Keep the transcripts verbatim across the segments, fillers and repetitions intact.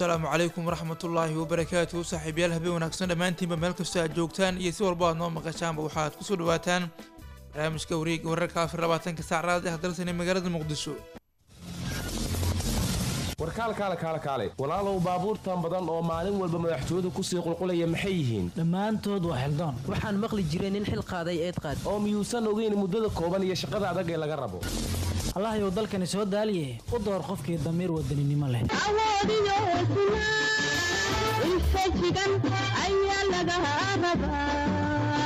السلام عليكم ورحمة الله وبركاته صاحب يالها بي وناكسن دمانتين بمالك استاذ جوجتان يسي والبعض نوم مقاشان بوحات كسو دواتان برامج كوريق ورركا في الرباطان كساعراد هدرسني مقالة المقدسو warkaal kaale kaale kaale walaalow baabuurtan badan oo maalin walba madaxtooyadu ku sii qulqulaya maxay yihiin dhammaantood waa xildaan waxaan maqli jiray nin xil qaaday eed qaad oo miyuusan ogeyn muddada kooban iyo shaqada adag ee laga rabo allah yow dalkani soo daaliye u door qofkii damiir wadaninimo leh awoodiyo hesnaa infajigan ayaa laga rabaa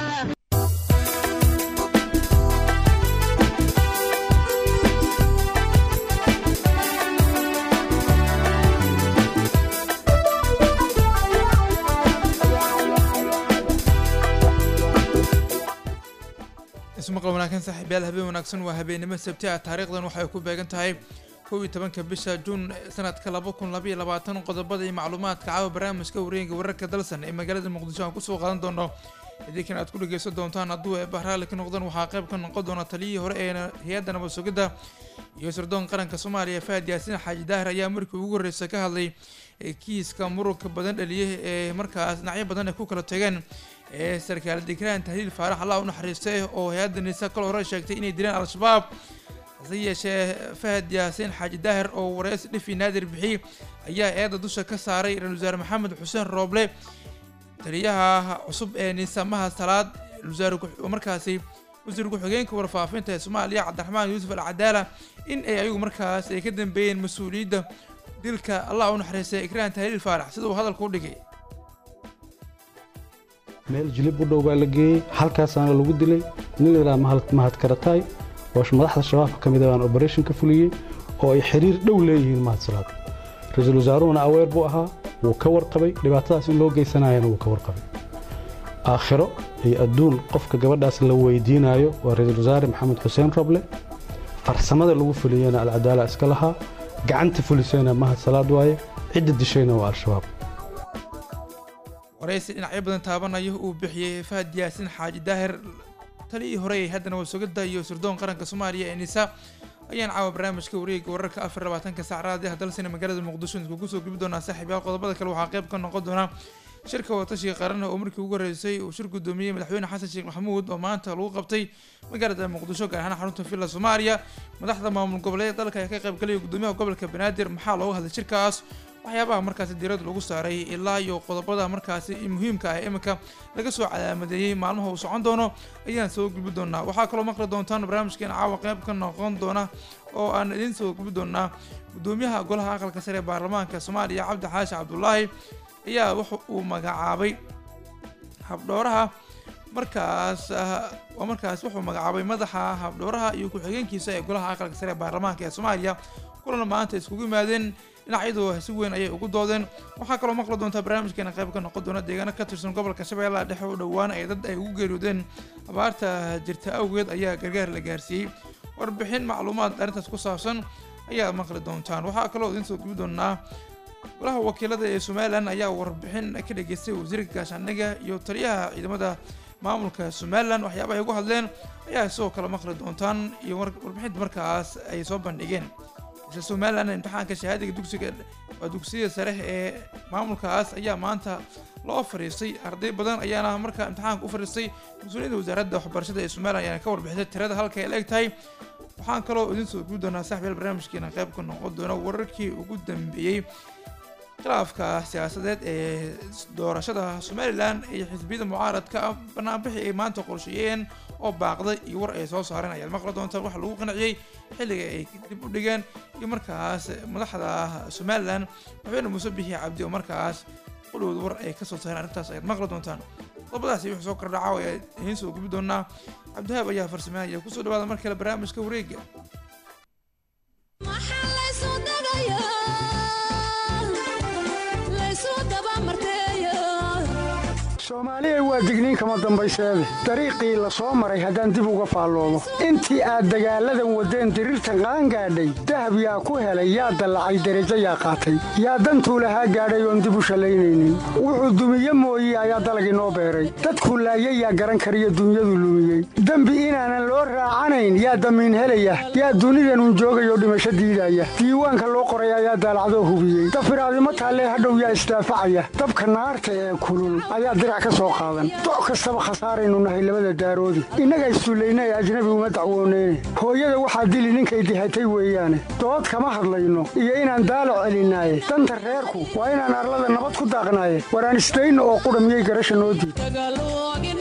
ismaqal wanaagsan saaxiibayaal habeen wanaagsan waa habeenimo sabti ah taariikhdan waxay ku beegan tahay kow iyo tobanka bisha juun sanadka laba kun laba iyo labaatan qodobada iyo macluumaadka caawa barnaamijka wareegga wararka dalsan ee magaalada muqdisho aan kusoo qaadan doono idinkan aad ku dhageysan doontaan hadduu ee bahraale ka noqdaan waxaa qayb ka noqon doona taliyihii hore ee hay-adda nabad sugidda iyo sirdoon qaranka soomaaliya fahad yaasiin xaaji daahir ayaa markii ugu horreysay ka hadlay kiiska muruga badan dhaliyay ee markaas dhinacyo badan ay ku kala tageen ee sarkaal degraan tahliil faarax allah u naxariistay oo hay-adda nisa kal hore sheegtay inay dileen al-shabaab hase yeeshee fahad yaasiin xaaji daahir oo wareysi dhifi naadir bixiyey ayaa eedda dusha ka saaray ra-iisul wasaare maxamed xuseen rooble taliyaha cusub ee niisamaha salaad wasaare markaasi wasiir ku-xigeenka warfaafinta ee soomaaliya cabdiraxmaan yuusuf al cadaala in ay ayagu markaas ay ka dambeeyeen mas-uuliyadda dilka allah u naxariistay ikraan tahliil faarax sida uu hadalka u dhigay meel jilib u dhow baa la geeyey halkaasaana lagu dilay nin ilaa mahad karataay oo madaxda shabaabka ka mid ah baan operation ka fuliyey oo ay xiriir dhow leeyihiin mahad salaad ra-iisul wasaaruhuna aweer buu ahaa wuu ka warqabay dhibaatadaas in loo geysanayana wuu ka warqabay aakhiro iyo adduun qofka gabadhaas la weydiinayo waa ra-iisul wasaare maxamed xuseen roble farsamada lagu fuliyena alcadaala iska lahaa gacanta fulisayna mahad salaad waaye cidda dishayna waa al-shabaab wareysi dhinacyo badan taabanaya uu bixiyey fahad yaasiin xaaji daahir taliyii hore ee haddana wasogada iyo sirdoon qaranka soomaaliya ee nisa ayaan caawa barnaamijka wareegga wararka afar iyo labaatanka saacraad ah dalsina magaalada muqdisho idinku kusoo gubi doonaa saaxiibayaal qodobada kale waxaa qayb ka noqon doona shirka watashiga qaran oo markii ugu horeysay uu shir gudoomiyey madaxweyne xasan sheekh maxamuud oo maanta lagu qabtay magaalada muqdisho gaar ahaan xarunta villa soomaaliya madaxda maamul goboleed dalka ayaa ka qayb galaya gudoomiyaha gobolka banaadir maxaa looga hadlay shirkaas waxyaabaha markaasi diirada lagu saaray ilaa iyo qodobada markaasi muhiimka ah iminka laga soo calaamadeeyey maalmaha uu socon doono ayaan soo gudbi doonaa waxaa kaloo maqli doontaan barnaamijkeena caawa qayb ka noqon doona oo aan idiin soo gudbi doonaa gudoomiyaha golaha aqalka sare ee baarlamaanka soomaaliya cabdi xaashi cabdulaahi ayaa wuxa uu magacaabay habdhooraha markaas waa markaas wuxuu magacaabay madaxa habdhooraha iyo ku-xigeenkiisa ee golaha aqalka sare ee baarlamaanka ee soomaaliya kulana maanta iskugu yimaadeen dhinacyadu si weyn ayay ugu doodeen waxaa kaloo maqli doontaa barnaamijkeena qayb ka noqon doona deegaano ka tirsan gobolka shabeellaha dhexe oo dhowaan ay dad ay ugu geeriyoodeen abaarta jirta awgeed ayaa gargaar la gaarsiiyey warbixin macluumaad arrintaas ku saabsan ayaad maqli doontaan waxaa kaloo idiin soo gubi doonaa golaha wakiilada ee somalilan ayaa warbixin ka dhageystay wasiirka gaashaandhigga iyo taliyaha ciidamada maamulka somalilan waxyaabaha ay ugu hadleen ayaa sidoo kale maqli doontaan iyo warbixinta markaas ay soo bandhigeen isla somalilan imtixaanka shahaadiga dugsiga waa dugsiyada sare ee maamulkaas ayaa maanta loo fariistay arday badan ayaana markaa imtixaanka u fariistay mas-uuliyadda wasaaradda waxbarashada ee somalilan ayaana ka warbixisay tirada halka ay leeg tahay waxaan kaloo idiin soo gubi doonaa saaxiibayaal barnaamijkeena qayb ka noqon doona wararkii ugu dambeeyey khilaafka siyaasadeed ee doorashada somalilan iyo xisbiyada mucaaradka banaanbixi ay maanta qorsheeyeen oo baaqday iyo war ay soo saareen ayaad maqli doontaan waxa lagu qanciyey xilliga ay dib u dhigeen iyo markaas madaxda somalilan madaxweyne muuse bixi cabdi oo markaas qudhowda war ay kasoo saareen arrintaas ayaad maqli doontaan qodobadaasi wuxuu soo kordhaca oo ay idiin soo gubi doonaa cabdihaab ayaa farsameynaya kusoo dhawaada mar kale barnaamijka wareegga soomaaliya waa digniin kama dambayseede dariiqii la soo maray haddaan dib uga faalloodo intii aad dagaalladan waddeen diriirtan qaan gaadhay dahab yaa ku helay yaa dallacay derajo yaa qaatay yaa dantuu lahaa gaadhay oon dib u shallaynaynin wuxuu dumiye mooye ayaa dalag inoo beeray dadkuu laayay yaa garan kariyo dunyadu lumiyey dembi inaanan loo raacanayn yaa damiin helaya yaa dunidanun joogayoo dhimasho diidaya diiwaanka loo qoray ayaa daalacdoo hubiyey dafiraadimo taallee hadhow yaa isdaafacaya dabka naarta ee kulul ayaa dirac ka soo qaadan doc kastaba khasaaraynu nahay labada daaroodi innaga isduullaynay ajnabi uma dacwooneyne hooyada waxaa dili ninkay dihatay weeyaane dood kama hadlayno iyo inaan daalac celinaaye danta reerku waa inaan arlada nabad ku daaqnaaye waraan isdayno oo qudha miyay garasha noo diid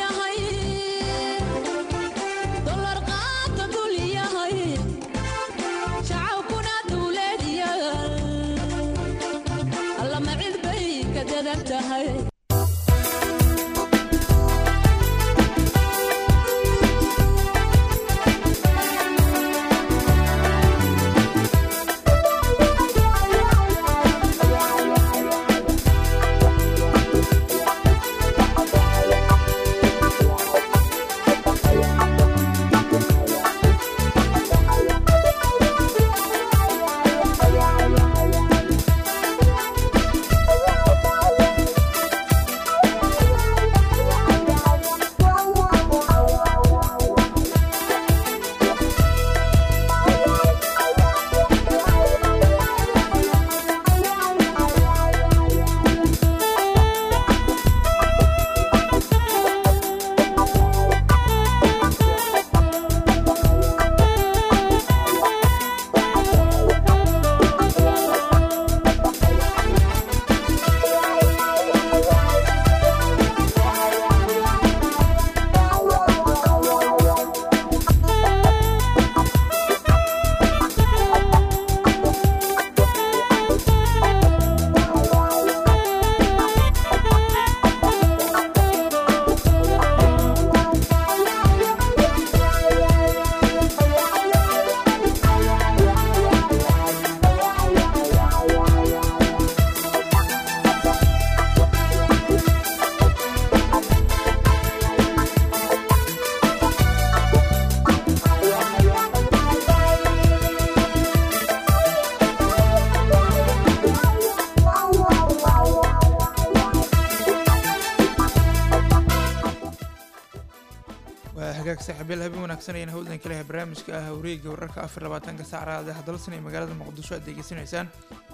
saaxiibayaal habeen wanaagsan ayaan hawdan ka leeyahay barnaamijka ah wareegga wararka afar iyo labaatanka saacada ah dalsan ee magaalada muqdisho aad degeysanaysaan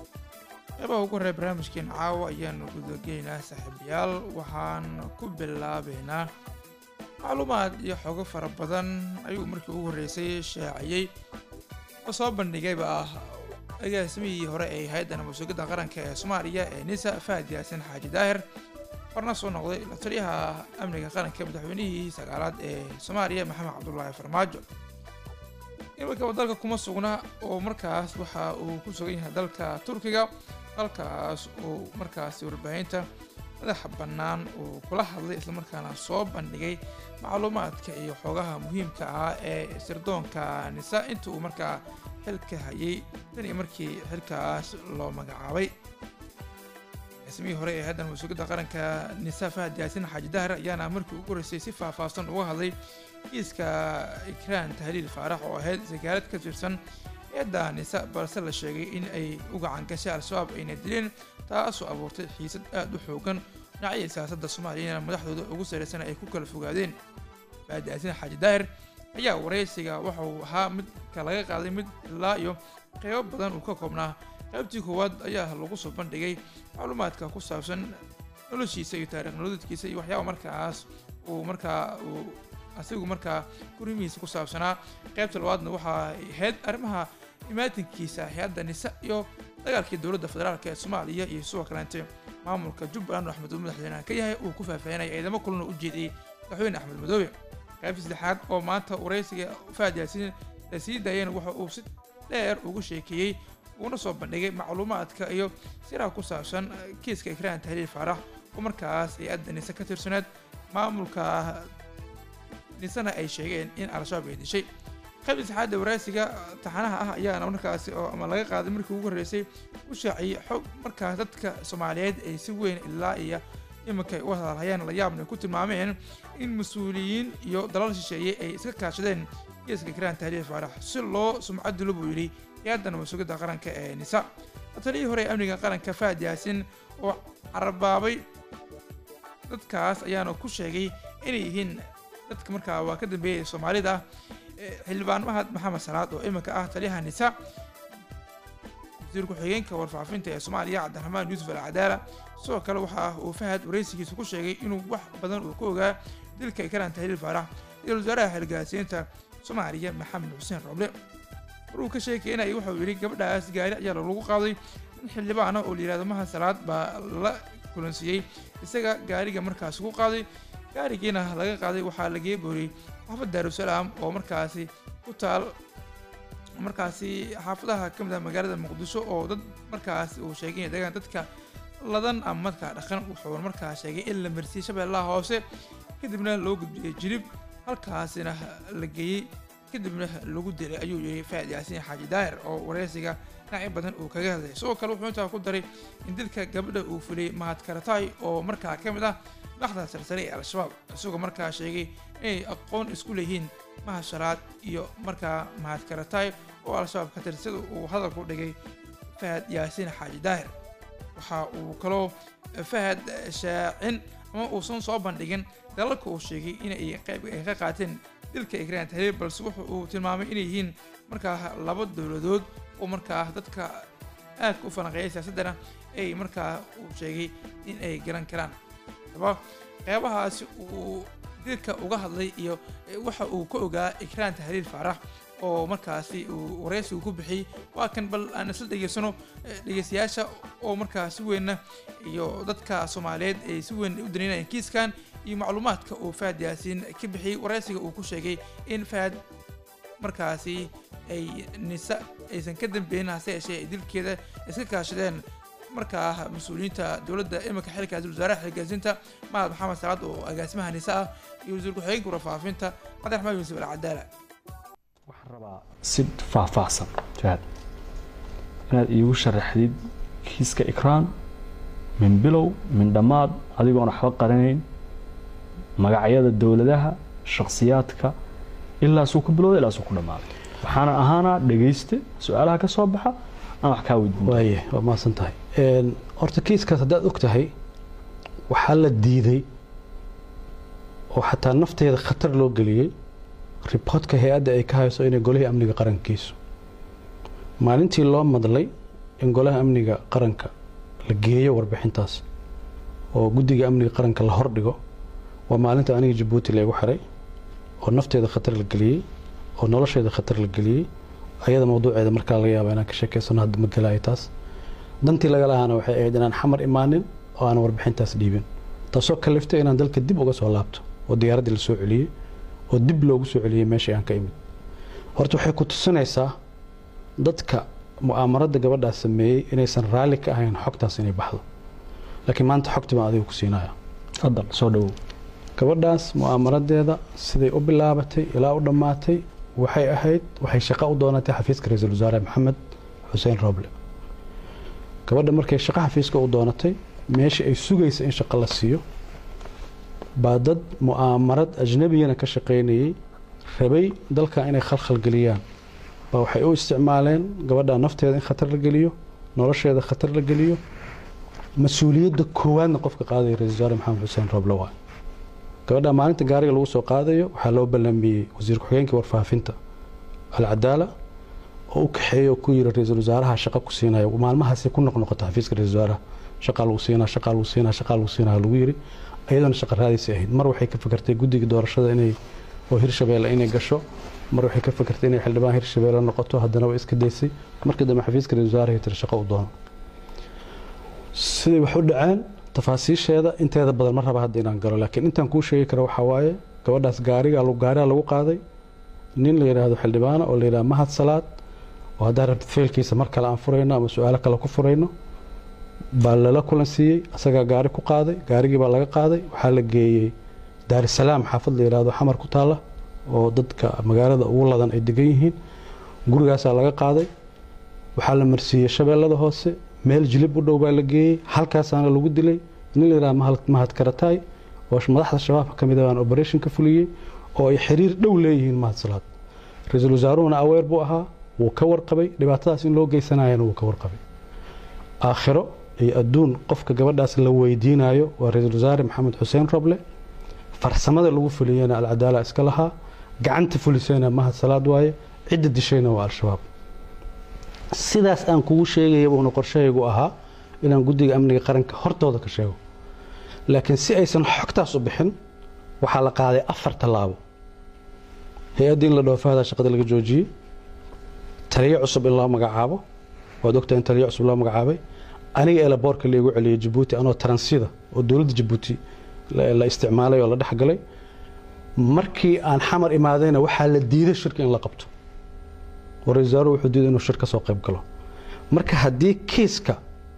qeybaha ugu horreeya barnaamijkeena caawa ayaanu gudageynaynaa saaxiibayaal waxaan ku bilaabeynaa macluumaad iyo xogo fara badan ayuu markii ugu horreysay shaaciyey oo soo bandhigayba ah agaasimihii hore ee hay-adda mas-uuliyadda qaranka ee soomaaliya ee nisa fahad yaasin xaaji daahir warna soo noqday la taliyaha amniga qaranka madaxweynihii sagaalaad ee soomaaliya maxamed cabdullaahi farmaajo iminka dalka kuma sugna oo markaas waxa uu ku sugan yahay dalka turkiga halkaas uu markaas warbaahinta madaxa bannaan uu kula hadlay islamarkaana soo bandhigay macluumaadka iyo xogaha muhiimka ah ee sirdoonka nisa inta uu markaa xilka hayay tan iyo markii xilkaas loo magacaabay اسمي هوري هذا المسؤولية قرنك نساء فهد ياسين حاج دهر يانا مركي وقرسي سفا فاصن وهذي كيسكا إكران تهليل فارح وهاد زكارات كثيرسن يدا نساء برسل الشيء إن أي وقع عن كسر السواب إن الدلين تأسو أبورت حيسد دحوكن نعي سياسة الصوماليين مدحدو وقصر سنة أي كوكل فوقادين فهد ياسين حاج دهر ayaa wareysiga wuxuu ahaa mid ka laga qaaday mid ilaa iyo qaybo badan uu ka koobnaa qaybtii koowaad ayaa lagu soo bandhigay macluumaadka ku saabsan noloshiisa iyo taariikh nololeedkiisa iyo waxyaaba markaas uu markaa uu asigu markaa gurimihiisa ku saabsanaa qaybta labaadna waxaa ahayd arrimaha imaatinkiisa hay-adda nisa iyo dagaalkii dowladda federaalk ee soomaaliya iyo sidoo kaleente maamulka jubbaland oo axmed madaxweynaha ka yahay uu ku faahfaahinaya ciidamo kulana u jeediyey madaxweyne axmed madoobe qaybta saddexaad oo maanta wareysiga fahad yaasiin la sii daayeen waxa uu si dheer ugu sheekeeyey uuna soo bandhigay macluumaadka iyo siraha ku saabsan kiiska ikraan tahliil faarax oo markaas ay adda nisa ka tirsaneed maamulka nisana ay sheegeen in al-shabaab ay dishay qaybta saddexaad ee wareysiga taxanaha ah ayaana markaasi oo ama laga qaaday markii ugu horreysay u shaaciyey xog markaas dadka soomaaliyeed ay si weyn ilaa iyo iminka ay u hadalhayaan la yaabna ku tilmaameen in mas-uuliyiin iyo dalal shisheeye ay iska kaashadeen geeska ikraan tahliil faarax si loo sumcadulo buu yidhi hay-adda nabad sugidda qaranka ee nisa taliyii hore ee amniga qaranka Fahad Yaasin oo carbaabay dadkaas ayaana ku sheegay inay yihiin dadka markaa waa ka dambeeyay Soomaalida xildhibaan Mahad Maxamed Salaad oo iminka ah taliyaha nisa wasiirka xigeenka warfaafinta ee Soomaaliya Cabdiraxmaan Yuusuf Al-Cadaala sidoo kale waxa uu Fahad wareysigiisa ku sheegay inuu wax badan uu ka ogaa dilka ikraan tahliil faarax iyo wasaaraha xilgaasiinta Soomaaliya Maxamed Xuseen Roble uu ka sheegay inay waxa uu yiri gabadhaas gaari ayaa lagu qaaday in xildhibaan oo la yiraahdo Mahad Salaad baa la kulansiiyay isaga gaariga markaas ku qaaday gaarigiina laga qaaday waxaa laga booriyay xaafadda Daarusalaam oo markaasi ku taal markaasi xaafadaha ka mid ah magaalada Muqdisho oo dad markaas uu sheegay in deegaan dadka ladan ama marka dhaqan wuxuu markaas sheegay in la marsiyo Shabeellaha Hoose kadibna loo gudbiyay jilib halkaasina la geeyay kadibna lagu dilay ayuu yiri Fahad Yaasin Xaaji Daahir oo wareysiga nacay badan uu kaga hadlay sidoo kale wuxuu intaa ku daray in dilka gabadha uu fulay Mahad Karatay oo markaa ka mid ah dhaxda sarsare ee Al-Shabaab isagoo markaa sheegay inay aqoon isku leeyihiin Mahad Salaad iyo markaa Mahad Karatay oo Al-Shabaab ka tirsan uu hadal ku dhigay Fahad Yaasin Xaaji Daahir waxa uu kaloo Fahad shaacin ama uu soo soo bandhigin dalalka uu sheegay inay qayb ka qaateen dilka ikraan tahliil balse wuxuu uu tilmaamay inay yihiin markaa laba dowladood oo markaa dadka aad u falanqeeyay siyaasadana ay markaa uu sheegay in ay garan karaan sabab qaybahaasi uu dilka uga hadlay iyo waxa uu ka ogaa ikraan tahliil faarax oo markaasi uu wareysigu ku bixiyay waa kan bal aan isla dhageysano dhageystayaasha oo markaas si weyn iyo dadka Soomaaliyeed ay si weyn u daneynayaan kiiskan iyo macluumaadka uu Fahad Yaasin ka bixiyay wareysiga uu ku sheegay in Fahad markaasi ay nisa aysan ka dambeyn hase yeeshee dilkeeda iska kaashadeen markaa mas'uuliyiinta dowladda iminka xilka wasaaraha xilgaasinta Mahad Maxamed Salaad oo agaasimaha nisa ah iyo wasiirka xigeenka warfaafinta Cabdiraxmaan Yuusuf Al-Cadaala waxaan rabaa si faahfaahsan jahad inaad iigu sharaxdid kiiska ikraan min bilow min dhammaad adigoon waxba qaranayn magacyada dowladaha shakhsiyaadka ilaa suu ku bilowday ilaa suu ku dhammaaday waxaana ahaanaa dhegayste su-aalaha ka soo baxa aan wax kaa weydiin waaye waa mahadsan tahay horta kiiskaas haddaad og tahay waxaa la diiday oo xataa nafteeda khatar loo geliyey riboodka hay-adda ay ka hayso inay golihii amniga qarankiisu maalintii loo madlay in golaha amniga qaranka la geeyo warbixintaas oo guddiga amniga qaranka la hordhigo waa maalinta aniga Jabuuti la igu xiray oo nafteeda khatar la geliyey oo nolosheeda khatar la geliyey ayada mawduuceeda markaa laga yaabaa inaan ka sheekeysano hadda ma galaayo taas dantii laga lahaana waxay ahayd inaan xamar imaanin oo aan warbixintaas dhiibin taasoo kaliftay inaan dalka dib uga soo laabto oo diyaaraddii la soo celiyey oo dib loogu soo celiyey meeshii aan ka imid horta waxay ku tusinaysaa dadka mu'aamarada gabadhaas sameeyey inaysan raalli ka ahayn xogtaas inay baxdo laakiin maanta xogtii baan adiga ku siinaya fadal soo dhawow gabadhaas mu'aamaradeeda siday u bilaabatay ilaa u dhammaatay waxay ahayd waxay shaqo u doonatay xafiiska ra'iisul wasaare Maxamed Xuseen Roble gabadha markay shaqo xafiiska u doonatay meeshii ay sugaysa in shaqo la siiyo baa dad mu'aamarad ajnabiyana ka shaqaynayay rabay dalka inay khalkhal geliyaan baa waxay u isticmaaleen gabadha nafteeda in khatar la geliyo nolosheeda khatar la geliyo mas-uuliyadda koowaadna qofka qaadaya ra'iisul wasaare Maxamed Xuseen Roble waa gabadha maalinta gaariga lagu soo qaadayo waxaa loo ballamiyey wasiirka xigeenka warfaafinta Al-Cadaala oo u kaxeeyo ku yiri ra'iisul wasaaraha shaqo ku siinayo maalmahaas ku noqnoqota xafiiska ra'iisul wasaaraha shaqo lagu siinaa shaqo lagu siinaa shaqo lagu siinaa lagu yiri ayadana shaqo raadis ahayd mar waxay ka fikirtay guddiga doorashada inay oo Hirshabeelle inay gasho mar waxay ka fikirtay inay xildhibaan Hirshabeelle noqoto haddana way iska daysay markii dambe xafiiska ra'iisul wasaaraha tir shaqo u doono sidii wax u dhaceen tafaasiisheeda inteeda badan ma raba hadda inaan galo laakiin intaan kuu sheegi karo waxa waaye gabadhaas gaariga lagu gaariga lagu qaaday nin la yiraahdo xildhibaan oo la yiraahdo Mahad Salaad oo hadda rabta feelkiisa mar kale aan furayno ama su'aalo kale ku furayno baa lala kulansiiyey asaga gaari ku qaaday gaarigii baa laga qaaday waxaa la geeyey Daarusalaam xaafad la yiraahdo xamar ku taala oo dadka magaalada ugu ladan ay degan yihiin gurigaas laga qaaday waxaa la marsiiyey Shabeellada Hoose meel jilib u dhow baa la geeyey halkaasana lagu dilay nin la yidhaha mahad karataay oo madaxda shabaabka ka mid ah baan operation ka fuliyey oo ay xiriir dhow leeyihiin mahad salaad ra-iisul wasaaruhuna aweer buu ahaa wuu ka warqabay dhibaatadaas in loo geysanayana wuu ka warqabay aakhiro iyo adduun qofka gabadhaas la weydiinayo waa ra-iisul wasaare maxamed xuseen roble farsamada lagu fuliyeyna alcadaala iska lahaa gacanta fulisayna mahad salaad waaye cidda dishayna waa al-shabaab sidaas aan kugu sheegaya buuna qorshahaygu ahaa inaan guddiga amniga qaranka hortooda ka sheego laakiin si aysan xogtaas u bixin waxaa la qaaday afar tallaabo hay-adda in la dhoofaada shaqada laga joojiyey taliyo cusub in loo magacaabo waad ogtahay in taliyo cusub loo magacaabay aniga eelaboorka laigu celiyey jabuuti anoo taransida oo dowladda jabuuti la isticmaalay oo la dhex galay markii aan xamar imaadayna waxaa la diiday shirka in la qabto oo ra-iisul wasaaruhu wuxuu diiday inuu shir ka soo qayb galo marka haddii kiiska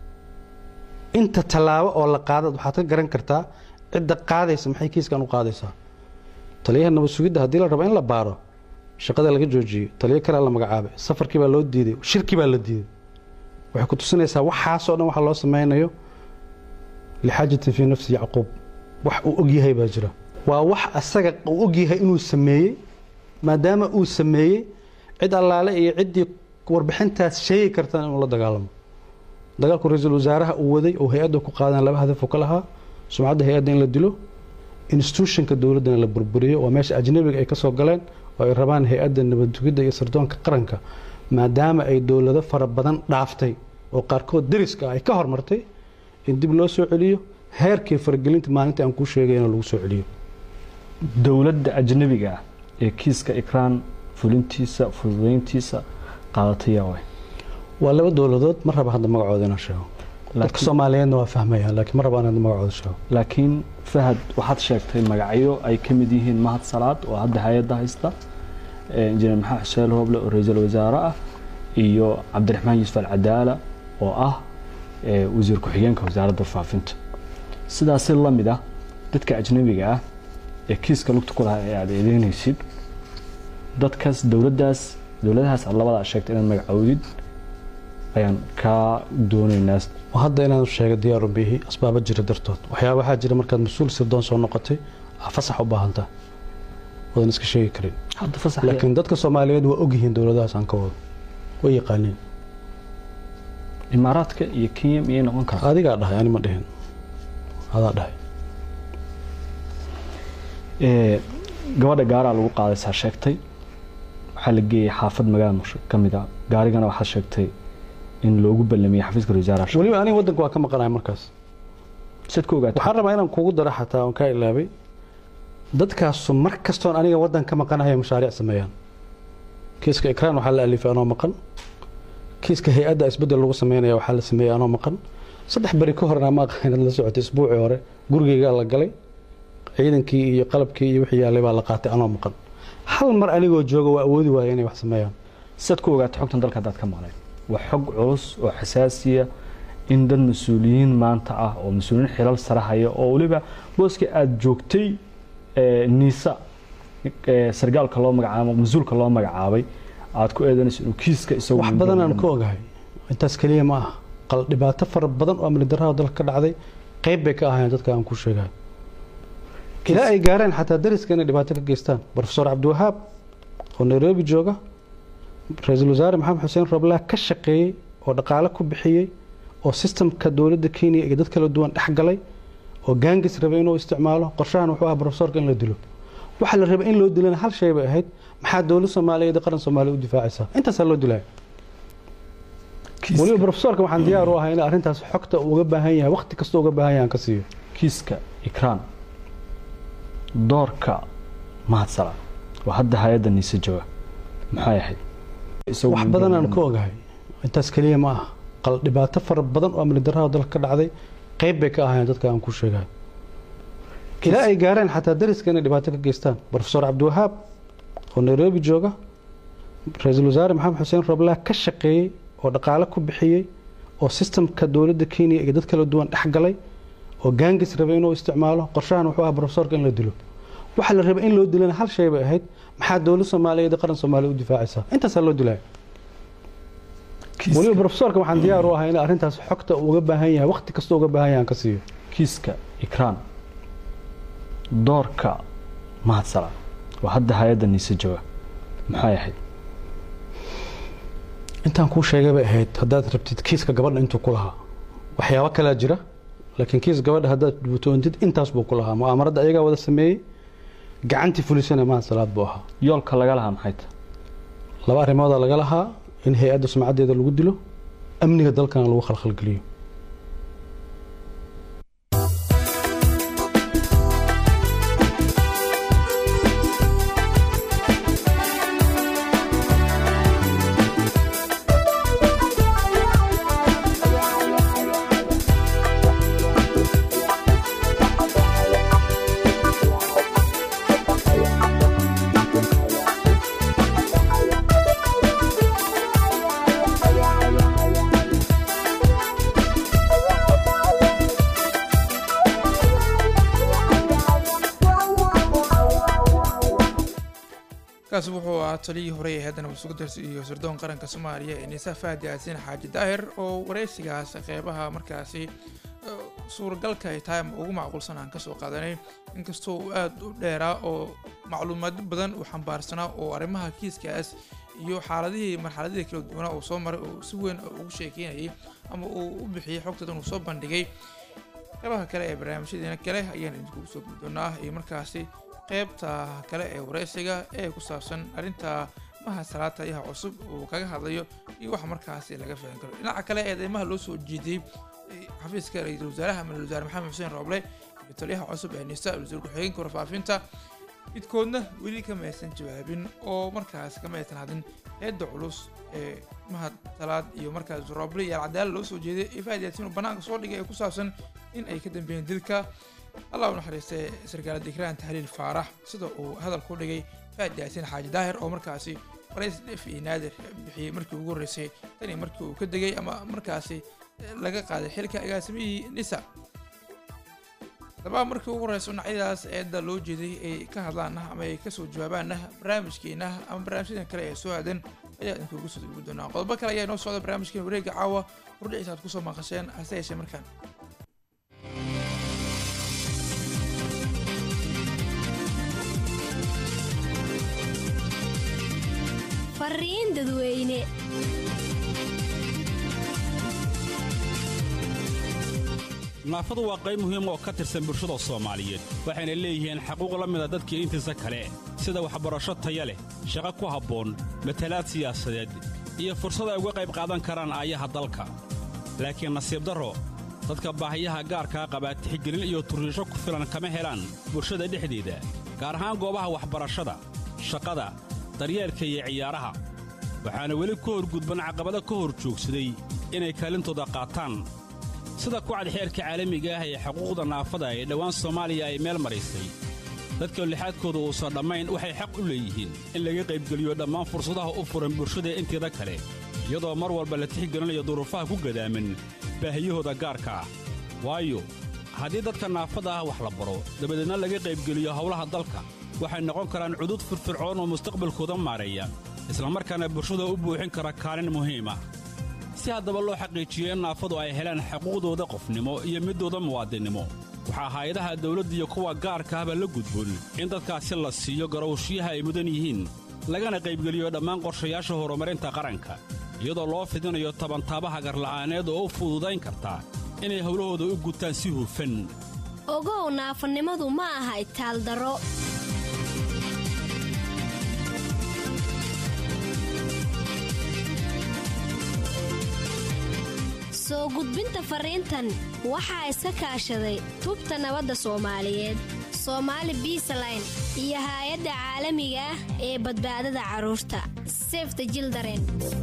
inta tallaabo oo la qaadad waxaad ka garan kartaa cidda qaadaysa maxay kiiskan u qaadaysaa taliyaha nabad sugidda haddii la rabo in la baaro shaqada laga joojiyey taliyo kalea la magacaabay safarkii baa loo diiday shirkii baa la diiday waxay ku tusinaysaa waxaasoo dhan waxa loo samaynayo lixaajatin fii nafsi yacquub wax uu ogyahay baa jira waa wax asaga uu ogyahay inuu sameeyey maadaama uu sameeyey cid allaale iyo ciddii warbixintaas sheegi kartaan inuu la dagaalamo dagaalku ra-iisul wasaaraha uu waday oo hay-adda ku qaadaan laba hadaf oo ka lahaa sumcadda hay-adda in la dilo institutionka dowladdana la burburiyo waa meesha ajnabiga ay ka soo galeen oo ay rabaan hay-adda nabad sugidda iyo sirdoonka qaranka maadaama ay dowlado fara badan dhaaftay oo qaarkood dariska ay ka hormartay in dib loo soo celiyo heerkii faragelinta maalinta aan kuu sheegayna lagu soo celiyo dowladda ajnabiga ah ee kiiska ikraan fulintiisa fududeyntiisa qaadataya way waa laba dowladood ma raba hadda magacooda inaan sheego dadka soomaaliyeedna waa fahmayaan laakiin ma raba inaan magacooda sheego laakiin fahad waxaad sheegtay magacyo ay ka mid yihiin mahad salaad oo hadda hay-adda haysta injineer maxamed xuseen roble oo ra-iisul wasaare ah iyo cabdiraxmaan yuusuf alcadaala oo ah wasiir ku-xigeenka wasaaradda faafinta sidaasi la mid ah dadka ajnabiga ah ee kiiska lugta ku lahaa ee aad eedeynaysid dadkaas dowladdaas dowladahaas aad labadaa sheegtay inaad magacoodid ayaan kaa doonaynaa hadda inaan sheego diyaaru bihi asbaabo jira dartood waxyaaba waxaa jira markaad mas-uul sirdoon soo noqotay fasax u baahantaa wadan iska sheegi karin laakiin dadka soomaaliyeed waa ogyihiin dowladahaas aan ka wado way yaqaaniin imaaraadka iyo kenya miyay noqon karaa adigaa dhahay ani ma dhihin adaa dhahay gabadha gaaraa lagu qaadaysaa sheegtay waxaa la geeyey xaafad magaalada ka mid ah gaarigana waxaad sheegtay in loogu ballamiyey xafiiska wasaaraha weliba aniga waddanka waa ka maqanahay markaas sid ku ogaatay waxaan rabaa inaan kugu daro xataa oon kaa ilaabay dadkaasu mar kastoon aniga waddan ka maqanahay mashaariic sameeyaan kiiska ikraan waxaa la alifay anoo maqan kiiska hay-adda isbeddel lagu sameynaya waxaa la sameeyey anoo maqan saddex beri ka horna ma aqaan inaad la socotay isbuucii hore gurigaygaa la galay ciidankii iyo qalabkii iyo wixii yaalay baa la qaatay anoo maqan hal mar anigoo jooga waa awoodi waaya inay wax sameeyaan sad ku ogaatay xogtan dalka haddaad ka maqnayd waa xog culus oo xasaasiya in dad mas-uuliyiin maanta ah oo mas-uuliyiin xilal sare haya oo weliba booska aada joogtay niisa sargaalka loo magacaabo mas-uulka loo magacaabay aad ku eedanayso inuu kiiska isagu wax badan aan ka ogahay intaas kaliya ma aha qal dhibaato fara badan oo amni darrada dalka ka dhacday qayb bay ka ahaayeen dadka aan ku sheegay ilaa ay gaareen xataa dariska inay dhibaato ka geystaan professor cabdiwahaab oo nairobi jooga ra-iisul wasaare maxamed xuseen roble ka shaqeeyey oo dhaqaale ku bixiyey oo sistamka dowladda kenya iyo dad kala duwan dhex galay oo gaangis rabay inuu isticmaalo qorshahan wuxuu ahaa professorka in la dilo waxa la rabay in loo dilana hal shay bay ahayd maxaa dowladda soomaaliyeed qaran soomaaliya u difaacaysaa intaasaa loo dilaya weliba professorka waxaan diyaar u ahay in arrintaas xogta uga baahan yahay waqti kasta uga baahan yahay aan ka siiyo kiiska ikraan doorka mahad salaad waa hadda hay-adda niisa jooga maxay ahayd wax badan aan ka ogahay intaas kaliya ma aha qal dhibaato fara badan oo amni darrada dalka ka dhacday qayb bay ka ahaayeen dadka aan ku sheegay ilaa ay gaareen xataa dariska inay dhibaato ka geystaan professor cabdiwahaab oo nairobi jooga ra-iisul wasaare maxamed xuseen roble ka shaqeeyey oo dhaqaale ku bixiyey oo sistamka dowladda kenya iyo dad kala duwan dhex galay oo gaangis rabay inuu isticmaalo qorshahan wuxuu ahaa professorka in la dilo waxa la rabay in loo dilana hal shay bay ahayd maxaa dowladda soomaaliyeed qaran soomaaliya u difaacaysaa intaasaa loo dilaya weliba professorka waxaan diyaar u ahay in arrintaas xogta uga baahan yahay waqti kasta uga baahan yahay aan ka siiyo kiiska ikraan doorka mahadsala waa hadda hay-adda niise jooga maxay ahayd intaan kuu sheegay bay ahayd haddaad rabtid kiiska gabadha intuu ku lahaa waxyaabo kalaa jira laakiin kiis gabadha haddaad buutoontid intaas buu ku lahaa mu'aamarada ayagaa wada sameeyey gacantii fulisana mahadsalaad buu ahaa yoolka laga lahaa maxay tahay laba arrimooda laga lahaa in hay-adda sumcaddeeda lagu dilo amniga dalkana lagu khalkhalgeliyo kaas wuxuu ahaa taliyii hore ee haddana wasaaradda iyo sirdoon qaranka Soomaaliya ee Nisa Faadi Yaasin Xaaji Daahir oo wareysigaas qeybaha markaasi suuragalka ay tahay ugu macquulsan aan ka soo qaadanay inkastoo uu aad u dheeraa oo macluumaad badan uu xambaarsanaa oo arrimaha kiiskaas iyo xaaladihii marxaladihii kala duwanaa uu soo maray oo si weyn ugu sheekeynayay ama uu u bixiyay xogtadan uu soo bandhigay qeybaha kale ee barnaamijyadeena kale ayaan idinku soo gudbinaa iyo markaasi qaybta kale ee wareysiga ee ku saabsan arrinta mahadsalaad taliyaha cusub uu kaga hadlayo iyo wax markaasi laga fahmi karo dhinaca kale ee deymaha loo soo jiiday xafiiska ra'iisul wasaaraha Madaxweyne Wasaare Maxamed Xuseen Roble iyo taliyaha cusub ee Nisa wasiir ku-xigeenka warfaafinta midkoodna weli kama aysan jawaabin oo markaas kama aysan hadin eedda culus ee mahadsalaad iyo markaas Roble iyo cadaalad loo soo jeeday ee Faadi Yaasin banaanka soo dhigay ee ku saabsan in ay ka dambeeyeen dilka الله ونحرسه سرقة الذكران تحليل فارح صدق وهذا الكل جاي فاد ياسين حاج داهر أو مركزي ورئيس في نادر بحي مركز وجور رئيسي ثاني مركز وكده جاي أما مركزي لقى قاعد حركة جاسمي نساء طبعا مركز وجور رئيسنا عيداس عند لوجي دي كهذانا أما يكسو جوابنا برامج كينا أما برامج كنا كلا سوادن أجا إنكو قصة بدنا قد بكرة يا نص هذا برامج كنا ورجع عوا ورجع سات قصة ما خشين أساس مركان fariin dadweyne naafadu waa qayb muhiim oo ka tirsan bulshada Soomaaliyeed waxayna leeyihiin xuquuq la mid ah dadka intiisa kale sida waxbarasho tayo leh shaqo ku habboon matalaad siyaasadeed iyo fursad ay uga qayb qaadan karaan aayaha dalka laakiin nasiib darro dadka baahiyaha gaarka qaba tixgelin iyo turiisho ku filan kama helaan bulshada dhexdeeda gaar ahaan goobaha waxbarashada shaqada daryeelka iyo ciyaaraha waxaana weli ku horgudban caqabado ka hor joogsaday inay kaalintooda qaataan sida ku cad xeerka caalamiga ah ee xuquuqda naafada ee dhawaan Soomaaliya ay meel marisay dadka lixaadkooda uu soo dhamayn waxay xaq u leeyihiin in laga qayb geliyo dhammaan fursadaha u furan bulshada inteeda kale iyadoo mar walba la tixgelinayo duruufaha ku gadaaman baahiyahooda gaarka ah waayo haddii dadka naafada ah wax la baro dabadeedna laga qayb geliyo howlaha dalka waxay noqon karaan cudud firfircoon oo mustaqbalkooda maareeya isla markaana bulshada u buuxin kara kaalin muhiim ah si haddaba loo xaqiijiyo in naafadu ay helaan xuquuqdooda qofnimo iyo midooda muwaadinimo waxaa hay'adaha dawladda iyo kuwa gaarka ahba la gudboon in dadkaasi la siiyo garowshiyaha ay mudan yihiin lagana qaybgeliyo dhammaan qorshayaasha horumarinta qaranka iyadoo loo fidinayo tabantaabaha garla'aaneed oo u fududayn karta inay howlahooda u gutaan si hufan ogow naafanimadu ma aha itaal darro soo gudbinta fariintan waxaa iska kaashaday tubta nabadda Soomaaliyeed Somali Peaceline iyo hay'adda caalamiga ah ee badbaadada carruurta Save the Children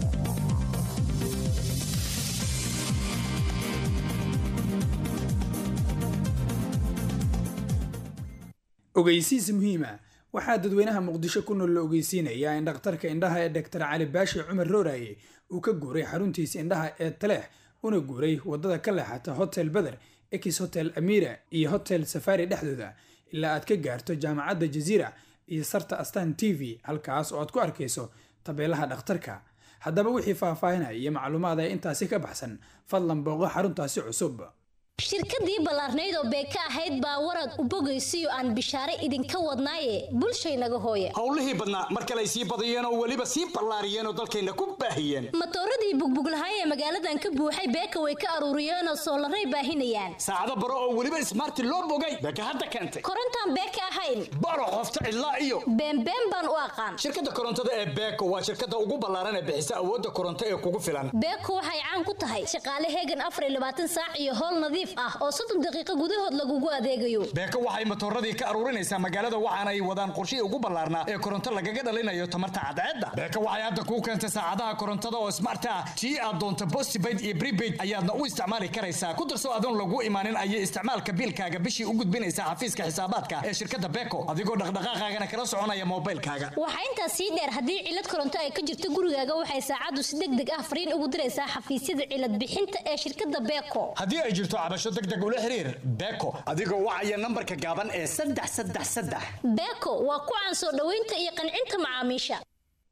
ogeysiis muhiima waxaa dadweynaha Muqdisho ku nool la ogeysiinayaa in dhakhtarka indhaha ee Dr. Cali Baashi Cumar Rooraye uu ka guuray xaruntiisa indhaha ee Taleex una guuray wadada ka leexata Hotel Badr, Ex Hotel Amira iyo Hotel Safari dhexdooda ilaa aad ka gaarto jaamacadda Jazeera iyo sarta Astaan T V halkaas oo aad ku arkayso tabeelaha dhakhtarka. Haddaba wixii faahfaahinaya iyo macluumaad ay intaasi ka baxsan fadlan booqo xaruntaasi cusub. shirkadii ballaarnayd oo beeka ahayd baa warad u bogaysiyo aan bishaare idinka wadnaaye bulshaynaga hooye howlihii badnaa mar kale ay sii badiyeen oo weliba sii ballaariyeen oo dalkeenna ku baahiyeen matooradii bugbuglahay ee magaaladan ka buuxay beeka way ka aruuriyeen oo soolaray baahinayaan saacado baro oo weliba ismaarti loo bogay beeka hadda keentay korontaan beeka ahayn baro qofta ilaa iyo beenbeen baan u aqaan shirkadda korontada ee beeko waa shirkadda ugu ballaaran ee bixisa awoodda koronto ee kugu filan beeko waxay caan ku tahay shaqaale heegan afar iyo labaatan saac iyo howl nadiif ah oo soddon daqiiqo gudahood lagugu adeegayo beeko waxay matooradii ka aruurinaysaa magaalada waxaana ay wadaan qorshihii ugu ballaarnaa ee koronto lagaga dhalinayo tamarta cadceedda beeko waxay hadda kuu keentay saacadaha korontada oo smart ah tii aad doonto postpaid iyo prepaid ayaadna u isticmaali karaysaa ku darso adoon lagu imaanin ayay isticmaalka biilkaaga bishii u gudbinaysaa xafiiska xisaabaadka ee shirkadda beeko adigoo dhaqdhaqaaqaagana kala soconaya moobilkaaga waxaa intaas sii dheer haddii cilad koronto ay ka jirto gurigaaga waxay saacaddu si degdeg ah fariin ugu diraysaa xafiisyada cilad bixinta ee shirkadda beeko haddii ay jirto cabasho degdeg ula xiriir beeko adigoo wacaya nambarka gaaban ee saddex saddex saddex beeko waa ku caan soo dhoweynta iyo qancinta macaamiisha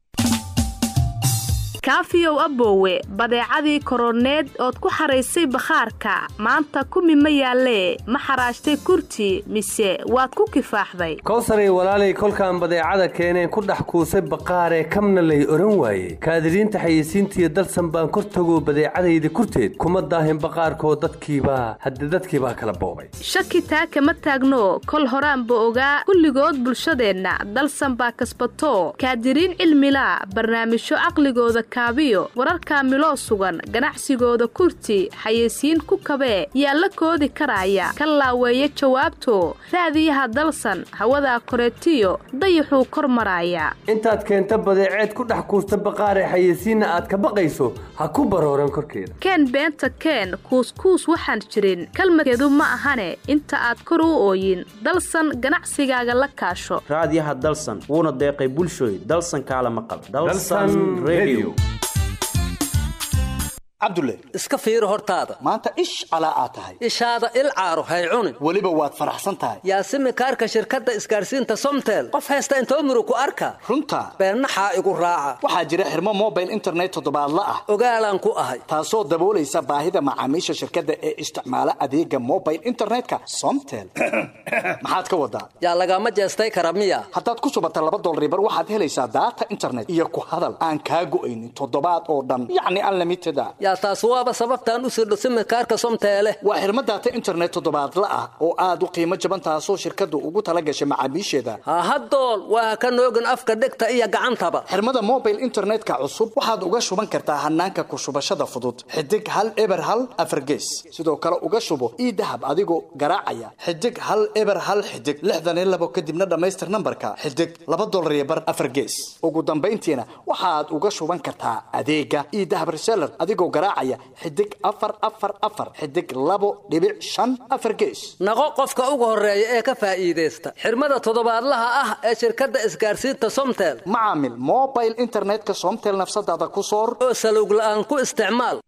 kaafiyow aboowe badeecadii koroneed ood ku xaraysay bakhaarka maanta kumi ma yaallee ma xaraashtay kurti mise waad ku kifaaxday kowsaray walaalay kolkaan badeecada keeneen ku dhex kuusay baqaaree kamna lay oran waaye kaadiriinta xayeysiintiiyo dalsan baan kor tago badeecadayda kurteed kuma daahin baqaarkoo dadkiibaa hadde dadkiibaa kala boobay shaki taa kama taagno kol horaanba ogaa kulligood bulshadeenna dalsan baa kasbato kaadiriin cilmilaa barnaamijyo caqligooda wararka miloo sugan ganacsigooda kurti xayeysiin ku kabee yaa la koodi karaya ka laaweeya jawaabto raadiyaha dalsan hawadaa koreetiyo dayaxuu kor maraaya intaad keenta badeeceed ku dhex kuusta baqaaree xayeysiinna aad ka baqayso ha ku barooran korkeeda keen beenta keen kuuskuus waxaan jirin kalmadkeedu ma ahane inta aad kor u ooyin dalsan ganacsigaaga la kaasho raadiyaha dalsan wuuna deeqay bulshooy dalsan kaala maqal dalsan radio cabdulle iska fiiro hortaada maanta ish calaa aad tahay ishaada il caaro hay cunin weliba waad faraxsan tahay yaasimi kaarka shirkadda isgaarsiinta somtel qof haysta intoo muru ku arka runta beennaxaa igu raaca waxaa jira xirmo mobile internet toddobaadla ah ogaalaan ku ahay taasoo daboolaysa baahida macaamiisha shirkadda ee isticmaala adeega mobile internetka somtel maxaad ka wadaa yaa lagama jeestay kara miya haddaad ku subata laba dolaribar waxaad helaysaa daata internet iyo ku hadal aan kaa go'aynin toddobaad oo dhan yacni unlimited yaa taas waaba sababtaan u sirdho simikaarka somteele waa xirmo daata internet toddobaadla ah oo aad u qiimo jaban taasoo shirkaddu ugu tala gashay macaamiisheeda hahadool waa ka noogin afka dhegta iyo gacantaba xirmada mobile internetka cusub waxaad uga shuban kartaa hanaanka ku shubashada fudud xidig hal eber hal afargees sidoo kale uga shubo ii dahab adigoo garaacaya xidig hal eber hal xidig lixdan iyo labo kadibna dhammaystir nambarka xidig laba dolar iyo bar afargees ugu dambayntiina waxaad uga shuban kartaa adeega ii dahab reseller adigoo garaacaya xidig afar afar afar xidig labo dhibic shan afar gees naqo qofka ugu horeeya ee ka faa'iideysta xirmada toddobaadlaha ah ee shirkadda isgaarsiinta somtel macaamil mobile internetka somtel nafsadaada ku soor oo salowg la'aan ku isticmaal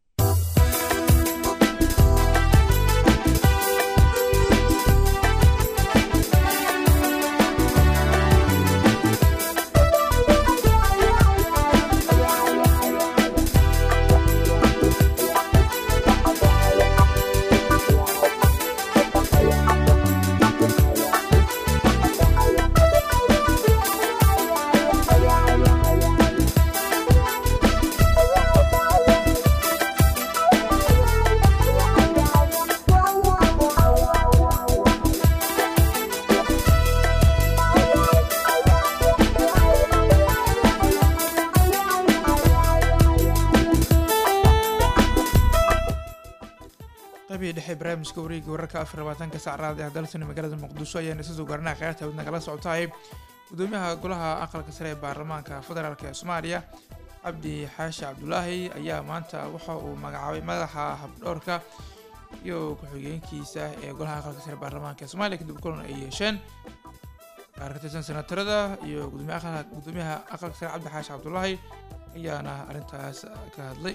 barnaamijka wareegga wararka afar labaatanka saacraad ee dalsan magaalada muqdisho ayaan isa soo gaarnaa qaybta wadna kala socotahay gudoomiyaha golaha aqalka sare ee baarlamaanka federaalk ee soomaaliya cabdi xaashi cabdulaahi ayaa maanta waxa uu magacaabay madaxa habdhowrka iyo ku-xigeenkiisa ee golaha aqalka sare ee baarlamaanka ee soomaaliya kadib kulan ay yeesheen qaar ka tirsan senatarada iyo gudoomiyaha aqalka sare cabdi xaashi cabdulaahi ayaana arrintaas ka hadlay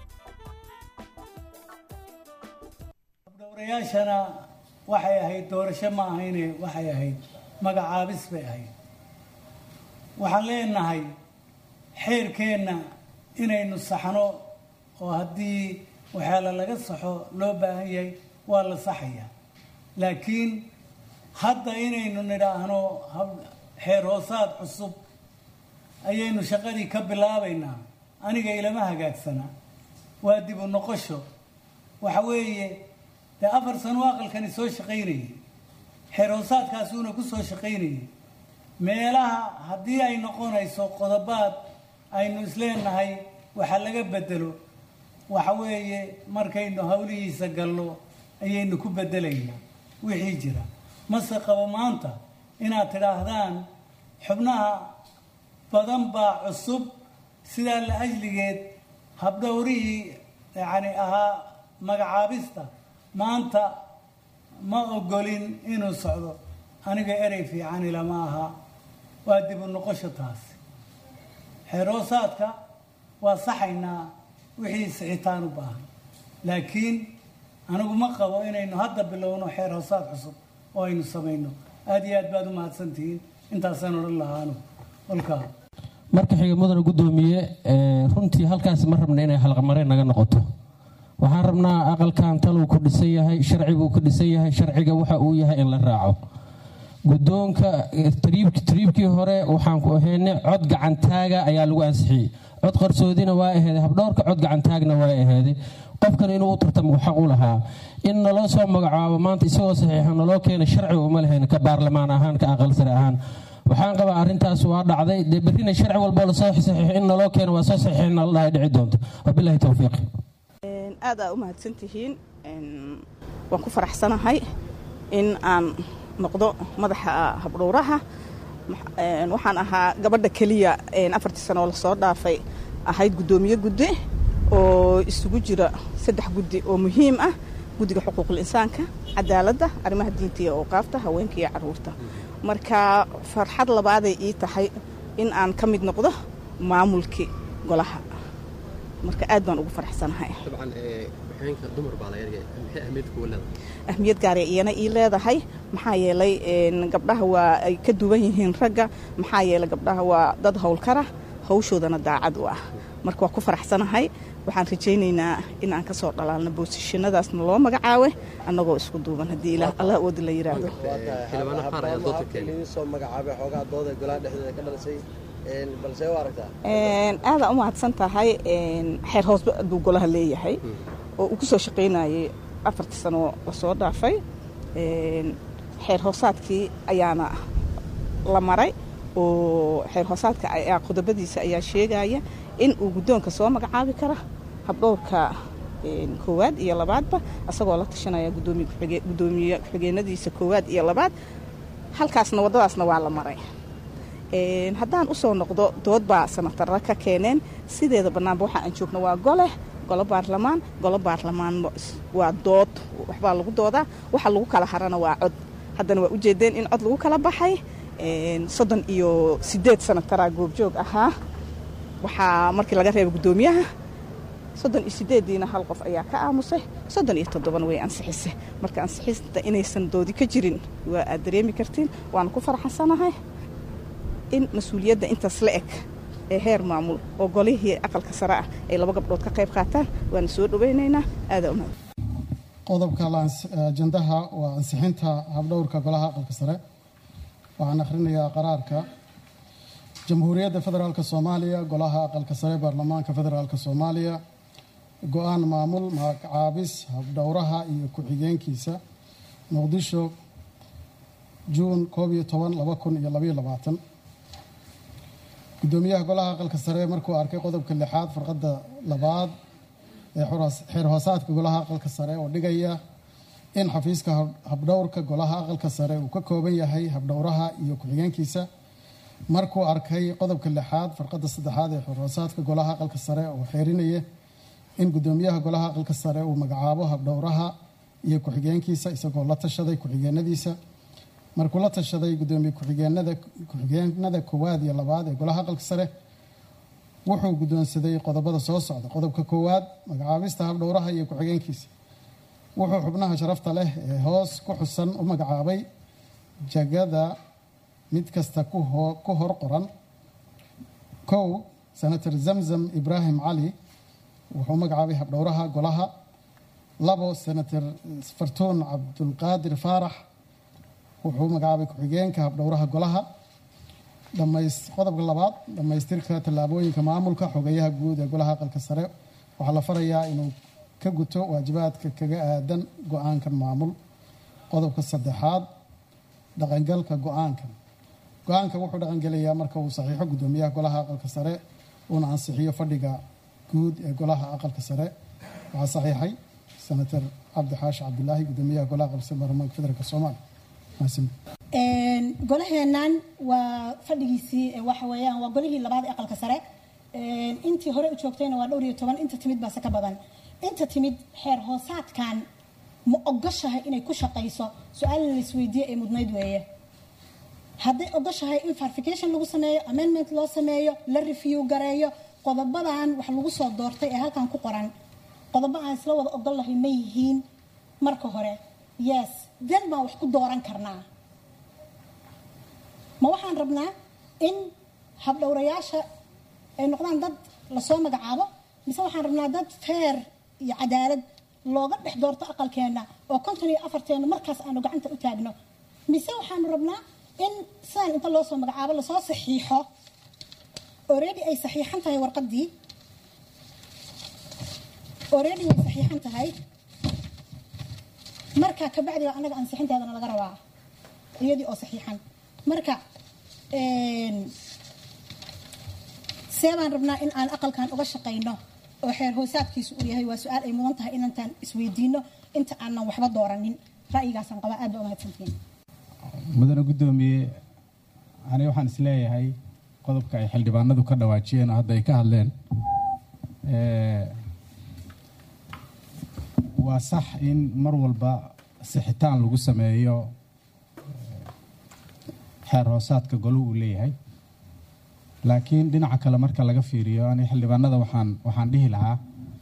yaashana waxay ahayd doorasho ma ahayne waxay ahayd magacaabis bay ahayd waxaan leenahay xeerkeenna inaynu saxno oo haddii waxyaala laga saxo loo baahan yahay waa la saxayaa laakiin hadda inaynu nidhaahno xeer hoosaad cusub ayaynu shaqadii ka bilaabaynaa aniga ilama hagaagsanaa waa dib u noqosho waxa weeye dee afar sano aqalkani soo shaqaynayay xeer hoosaadkaasuuna ku soo shaqaynayay meelaha haddii ay noqonayso qodobaad aynu isleenahay waxa laga bedelo waxa weeye markaynu hawlihiisa gallo ayaynu ku bedelaynaa wixii jira mase qabo maanta inaad tidhaahdaan xubnaha badan baa cusub sidaa la ajligeed habdhowrihii yacni ahaa magacaabista maanta ma ogolin inuu socdo aniga erey fiican ilama aha waa dib u noqosho taasi xeeroosaadka waa saxaynaa wixii sixitaan u baahan laakiin anigu ma qabo inaynu hadda bilowno xeer hoosaad cusub oo aynu samayno aada iyo aad baad u mahadsantihiin intaasaan odhan lahaanu walkaa marka xiga mudane guddoomiye runtii halkaas ma rabna inay halqamareen naga noqoto waxaan rabnaa aqalkan taluu ku dhisan yahay sharcibuu ku dhisan yahay sharciga waxa uu yahay in la raaco guddoonka tariibkii hore waxaan ku ahaynay cod gacantaaga ayaa lagu ansixiyey cod qarsoodina waa aheeday habdhowrka cod gacantaagna waa aheeday qofkan inuu u tartamo xaq u lahaa in naloo soo magacaabo maanta isagoo saxiixa naloo keena sharci uma lahayn ka baarlamaan ahaan ka aqal sare ahaan waxaan qabaa arrintaas waa dhacday dee berrina sharci walbo lasoo saxiixo in naloo keeno waa soo saxiixina la dhahay dhici doonto wabilaahi towfiiq aad aa u mahadsantihiin waan ku faraxsanahay in aan noqdo madaxa habdhowraha waxaan ahaa gabadha keliya afartii sano oo lasoo dhaafay ahayd guddoomiye guddi oo isugu jira saddex guddi oo muhiim ah guddiga xuquuqul insaanka cadaaladda arrimaha diinta iyo awqaafta haweenka iyo caruurta marka farxad labaaday ii tahay in aan ka mid noqdo maamulkii golaha marka aad baan ugu faraxsanahay ahmiyad gaar iyana ii leedahay maxaa yeelay gabdhaha waa ay ka duwan yihiin ragga maxaa yeelay gabdhaha waa dad howlkara hawshoodana daacad u ah marka waa ku faraxsanahay waxaan rajaynaynaa in aan ka soo dhalaalno boosishinadaasna loo magacaawe annagoo isku duuban haddii ilaah allah wadi la yiraahdo aada u mahadsan tahay xeer hoos buu golaha leeyahay oo uu ku soo shaqaynayay afartii sano lasoo dhaafay xeer hoosaadkii ayaana la maray oo xeer hoosaadka ayaa qodobadiisa ayaa sheegaya in uu guddoonka soo magacaabi kara habdhowrka koowaad iyo labaadba asagoo la tashanaya gudoomiye ku-xigeenadiisa koowaad iyo labaad halkaasna waddadaasna waa la maray haddaan usoo noqdo dood baa sanatarra ka keeneen sideeda bannaanba waxa aan joogno waa gole golo baarlamaan golo baarlamaan waa dood waxbaa lagu doodaa waxa lagu kala harana waa cod haddana waa ujeedeen in cod lagu kala baxay soddon iyo sideed sanataraa goobjoog ahaa waxaa markii laga reebay guddoomiyaha soddon iyo sideediina hal qof ayaa ka aamusay soddon iyo toddobana way ansixisay marka ansixista inaysan doodi ka jirin waa aad dareemi kartiin waana ku faraxsanahay in mas-uuliyadda intaas la eg ee heer maamul oo golihii aqalka sare ah ay laba gabdhood ka qayb qaataan waana soo dhawaynaynaa aadaa umahad qodobka ajandaha waa ansixinta habdhowrka golaha aqalka sare waxaan akhrinayaa qaraarka jamhuuriyadda federaalk soomaaliya golaha aqalka sare baarlamaanka federaalk soomaaliya go-aan maamul magacaabis habdhowraha iyo ku-xigeenkiisa muqdisho juun koob iyo toban laba kun iyo labaiyo labaatan gudoomiyaha golaha aqalka sare markuu arkay qodobka lixaad farqadda labaad ee xeer hoosaadka golaha aqalka sare oo dhigaya in xafiiska habdhowrka golaha aqalka sare uu ka kooban yahay habdhowraha iyo ku-xigeenkiisa markuu arkay qodobka lixaad farqadda saddexaad ee xeer hoosaadka golaha aqalka sare oo xeerinaya in gudoomiyaha golaha aqalka sare uu magacaabo habdhowraha iyo ku-xigeenkiisa isagoo la tashaday ku-xigeenadiisa markuu la tashaday gudoomiye ku-xigeenada ku-xigeenada koowaad iyo labaad ee golaha aqalka sare wuxuu guddoonsaday qodobada soo socda qodobka koowaad magacaabista habdhowraha iyo ku-xigeenkiisa wuxuu xubnaha sharafta leh ee hoos ku xusan u magacaabay jagada mid kasta ku hor qoran kow senator zamzam ibraahim cali wuxuu magacaabay habdhowraha golaha labo senator fartuun cabdulqaadir faarax wuxuu magacaabay ku-xigeenka habdhowraha golaha. dhamays qodobka labaad dhammaystirka tallaabooyinka maamulka xogeyaha guud ee golaha aqalka sare waxaa la farayaa inuu ka guto waajibaadka kaga aadan go-aankan maamul. qodobka saddexaad dhaqangalka go-aankan go-aanka wuxuu dhaqangelayaa marka uu saxiixo guddoomiyaha golaha aqalka sare uuna ansixiyo fadhiga guud ee golaha aqalka sare. waxaa saxiixay senator cabdi xaashi cabdilaahi guddoomiyaha golaha aqalka sare baarlamaanka federaalk soomaaliya. maasin golaheennan waa fadhigiisii waxa weeyaan waa golihii labaad ee aqalka sare. intii hore u joogtayna waa dhowr iyo toban, inta timid baase ka badan. inta timid xeer hoosaadkan ma ogoshahay inay ku shaqayso? su-aal la isweydiiye ee mudnayd weeye. hadday ogoshahay in verification lagu sameeyo, amendment loo sameeyo, la review gareeyo qodobadan wax lagu soo doortay ee halkan ku qoran, qodobo aan isla wada ogol lahay ma yihiin marka hore? yes, den baan wax ku dooran karnaa. ma waxaan rabnaa in habdhowrayaasha ay noqdaan dad lasoo magacaabo, mise waxaan rabnaa dad feer iyo cadaalad looga dhex doorto aqalkeenna oo konton iyo afarteena markaas aanu gacanta u taagno? mise waxaanu rabnaa in sidaan inta loo soo magacaabo lasoo saxiixo, already ay saxiixan tahay warqadii, already way saxiixan tahay, marka kabacdi anaga ansixinteedana laga rabaa iyadii oo saxiixan. marka see baan rabnaa in aan aqalkan uga shaqayno oo xeer hoosaadkiisu uu yahay? waa su-aal ay mudan tahay inantaan isweydiino inta aanan waxba dooranin. ra'yigaasaan qabaa. aad ba umahadsantihiin. mudane guddoomiye, aniga waxaan isleeyahay qodobka ay xildhibaanadu ka dhawaajiyeen oo hadda ay ka hadleen waa sax in mar walba sixitaan lagu sameeyo xeer hoosaadka goluhu uu leeyahay. laakiin dhinaca kale marka laga fiiriyo aniga xildhibaanada waxaan waxaan dhihi lahaa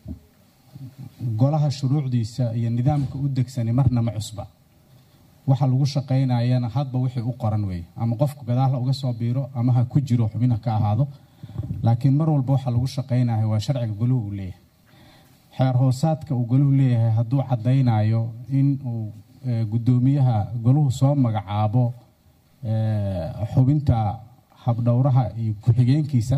golaha shuruucdiisa iyo nidaamka u degsani marna ma cusba. waxa lagu shaqaynayana hadba wixii u qoran weeye, ama qofku gadaal uga soo biiro ama ha ku jiro xubin ka ahaado. laakiin mar walba waxa lagu shaqaynayo waa sharciga goluhu uu leeyahay. xeer hoosaadka uu goluhu leeyahay hadduu caddaynayo in uu guddoomiyaha goluhu soo magacaabo xubinta habdhowraha iyo ku-xigeenkiisa,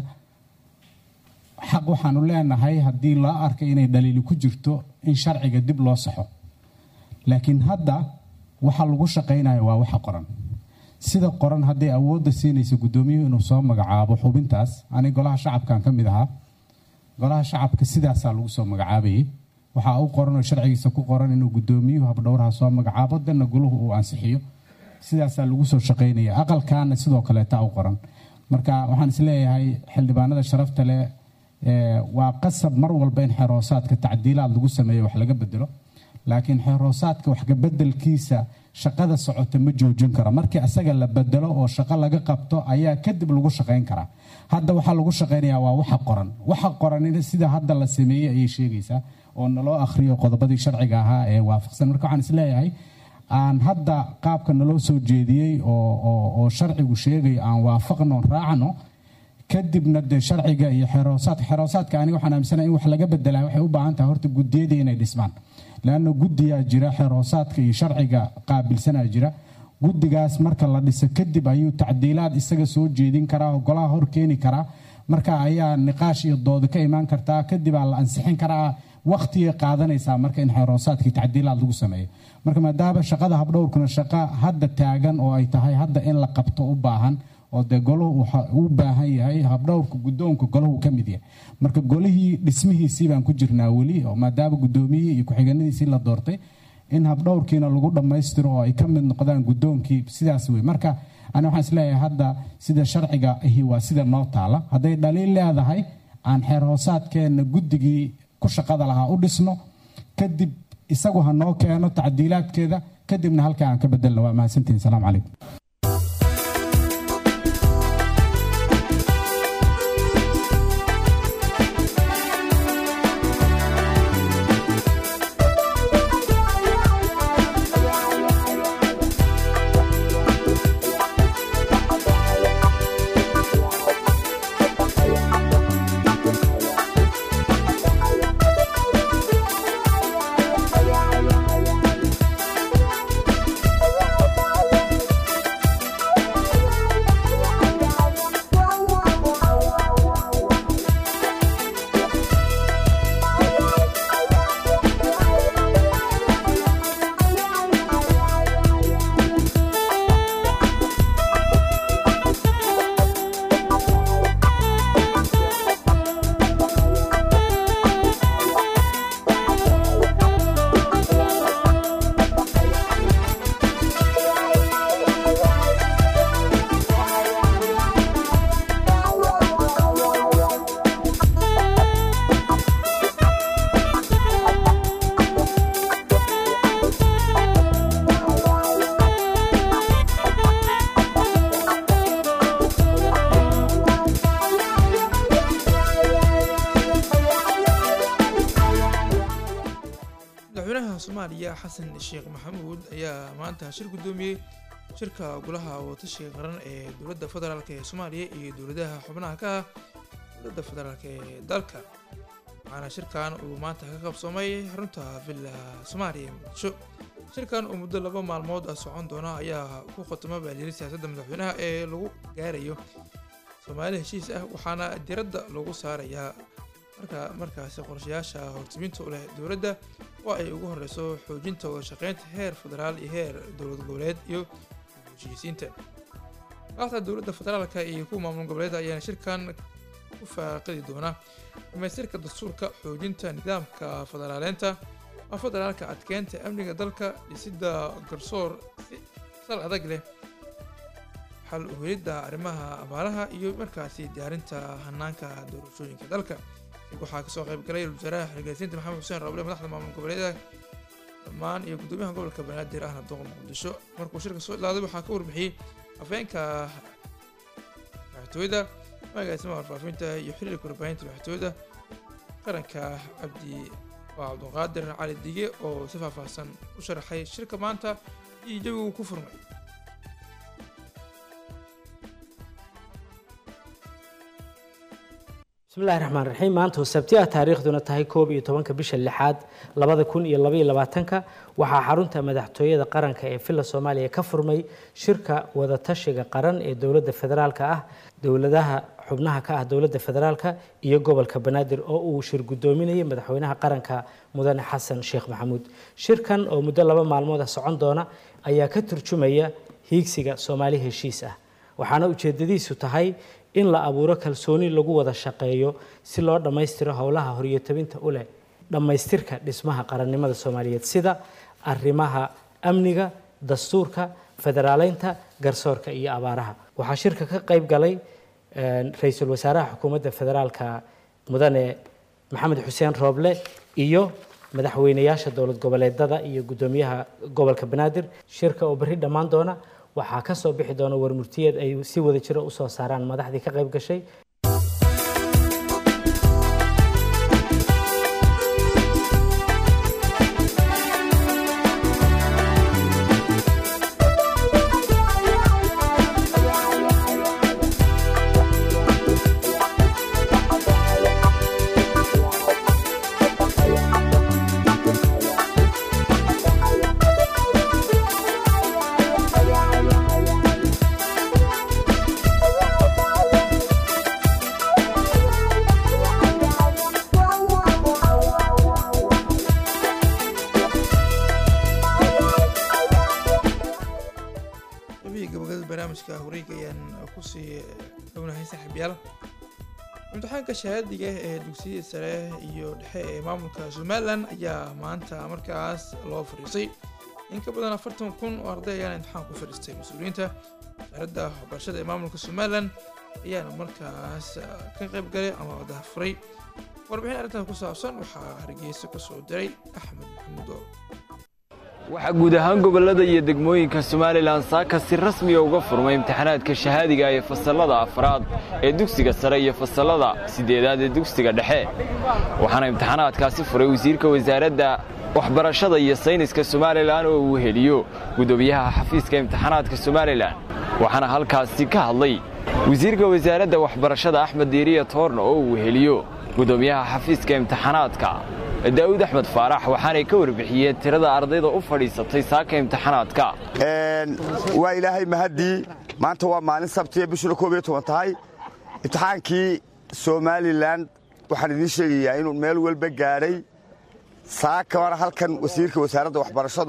xaq waxaanu leenahay haddii loo arkay inay dhaliili ku jirto in sharciga dib loo saxo. laakiin hadda waxa lagu shaqaynayo waa waxa qoran. sida qoran hadday awoodda siinaysa guddoomiyuhu inuu soo magacaabo xubintaas, ani golaha shacabkan ka mid ahaa, golaha shacabka sidaasaa lagu soo magacaabayay. waxaa u qoran oo sharcigiisa ku qoran inuu guddoomiyuhu habdhowraha soo magacaabo, danna goluhu uu ansixiyo. sidaasaa lagu soo shaqaynaya. aqalkaana sidoo kaleeta u qoran. marka waxaan isleeyahay xildhibaanada sharafta leh waa qasab mar walba in xeer hoosaadka tacdiilaad lagu sameeyo, wax laga bedelo. laakiin xeer hoosaadka wax ka bedelkiisa shaqada socota ma joojin karo. markii asaga la bedelo oo shaqo laga qabto ayaa kadib lagu shaqayn karaa. hadda waxaa lagu shaqaynayaa waa waxa qoran. waxa qoran sida hadda la sameeyey ayay sheegaysaa oo naloo akhriyo qodobadii sharciga ahaa ee waafaqsan. marka waxaan isleeyahay aan hadda qaabka naloo soo jeediyey oo sharcigu sheegay aan waafaqno raacno, kadibna dee sharciga iyo xeerhoosaadka xeerhoosaadka aniga waxaan aaminsanahay in wax laga bedelaa waxay u baahan tahay horta guddiyadii inay dhismaan. leanna guddiyaa jira xeerhoosaadka iyo sharciga qaabilsanaa jira. guddigaas marka la dhiso kadib ayuu tacdiilaad isaga soo jeedin karaa oo golaha hor keeni karaa. marka ayaa niqaash iyo dooda ka imaan kartaa, kadibaa la ansixin karaa. waqtigay qaadanaysaa marka in xeerhoosaadkii tacdiilaad lagu sameeyo. marka maadaama shaqada habdhowrkuna shaqa hadda taagan oo ay tahay hadda in la qabto u baahan, oo dee golahu u baahan yahay habdhowrka guddoonka golahu ka mid yahay. marka golihii dhismihiisii baan ku jirnaa weli, oo maadaama guddoomiyihii iyo ku-xigeenadiisii la doortay in habdhowrkiina lagu dhammaystiro oo ay ka mid noqdaan guddoonkii. sidaas wey. marka ani waxaan isleeyahay hadda sida sharciga ahi waa sida noo taala. hadday dhaliil leedahay aan xeer hoosaadkeenna guddigii ku shaqada lahaa u dhisno, kadib isagu ha noo keeno tacdiilaadkeeda, kadibna halkaa aan ka bedelno. waa mahadsantihiin. salaamu calaykum. soomaaliya xasan sheekh maxamuud ayaa maanta shir guddoomiyey shirka golaha wadatashiga qaran ee dowladda federaalk ee soomaaliya iyo dowladaha xubnaha ka ah dowladda federaalk ee dalka waxaana shirkan uu maanta ka qabsoomay xarunta villa soomaaliya ee muqdisho shirkan oo muddo laba maalmood ah socon doona ayaa ku khotoma baalyiri siyaasadda madaxweynaha ee lagu gaarayo soomaali heshiis ah waxaana diradda lagu saarayaa marka markaasi qorshayaasha hortiminta u leh dowladda oo ay ugu horeyso xoojinta wada shaqeynta heer federaal iyo heer dowlad goboleed iyo heshiisiinta madaxda dowladda federaalka iyo kuwa maamul goboleed ayaana shirkan ku faaqidi doona dhamaystirka dastuurka xoojinta nidaamka federaaleynta waa federaalka adkeynta amniga dalka dhisidda garsoor si sal adag leh xal u helidda arrimaha abaaraha iyo markaasi diyaarinta hanaanka doorashooyinka dalka waxaa kasoo qayb galay wasaaraha xilgaarsiinta maxamed xuseen raable madaxda maamul goboleedyada dhammaan iyo gudoomiyaha gobolka banaadir ahna doqa muqdisho markuu shirka soo ilaaday waxaa ka warbixiyey afhayeenka madaxtooyada agaasimaha warfaafinta iyo xiriirka warbaahinta madaxtooyada qaranka cabdi waa cabduqaadir cali dige oo si faahfaahsan u sharaxay shirka maanta iyo jawigu ku furmay bismillahi raxmaan raxiim maanta oo sabti ah taariikhduna tahay koob iyo tobanka bisha lixaad labada kun iyo labaiyo labaatanka waxaa xarunta madaxtooyada qaranka ee villa soomaaliya ka furmay shirka wadatashiga qaran ee dowladda federaalka ah dowladaha xubnaha ka ah dowladda federaalka iyo gobolka banaadir oo uu shir guddoominayay madaxweynaha qaranka mudane xasan sheekh maxamuud shirkan oo muddo laba maalmood ah socon doona ayaa ka turjumaya hiigsiga soomaali heshiis ah waxaana ujeedadiisu tahay in la abuuro kalsooni lagu wada shaqeeyo si loo dhammaystiro howlaha horyotabinta u leh dhammaystirka dhismaha qarannimada soomaaliyeed sida arrimaha amniga dastuurka federaaleynta garsoorka iyo abaaraha waxaa shirka ka qayb galay ra-iisul wasaaraha xukuumadda federaalka mudane maxamed xuseen rooble iyo madaxweynayaasha dowlad goboleedada iyo guddoomiyaha gobolka banaadir shirka oo berri dhammaan doona waxaa ka soo bixi doona warmurtiyeed ay si wada jiro u soo saaraan madaxdii ka qayb gashay imtixaanka shahaadiga ee dugsiyada sare iyo dhexe ee maamulka somalilan ayaa maanta markaas loo fadhiisay in ka badan afartan kun oo arday ayaana imtixaan ku fadhiistay mas-uuliyiinta wasaaradda waxbarashada ee maamulka somalilan ayaana markaas ka qayb galay ama wadafuray warbixin arrintaas ku saabsan waxaa hargeysa ka soo diray axmed maxamuud oo waxaa guud ahaan gobollada iyo degmooyinka somalilan saaka si rasmiya uga furmay imtixaanaadka shahaadiga ee fasallada afraad ee dugsiga sare iyo fasallada siddeedaad ee dugsiga dhexe waxaana imtixaanaadkaasi furay wasiirka wasaaradda waxbarashada iyo sayniska somalilan oo uu heliyo guddoomiyaha xafiiska imtixaanaadka somalilan waxaana halkaasi ka hadlay wasiirka wasaaradda waxbarashada axmed diiriya toorno oo uu heliyo guddoomiyaha xafiiska imtixaanaadka daawud axmed faarax waxaanay ka warbixiyeen tirada ardayda u fadhiisatay saaka imtixaanaadka waa ilaahay mahaddii maanta waa maalin sabtiya bishuna koob iyo toban tahay imtixaankii somalilan waxaan idiin sheegayaa inuu meel walba gaadhay saakana halkan wasiirka wasaaradda waxbarashadu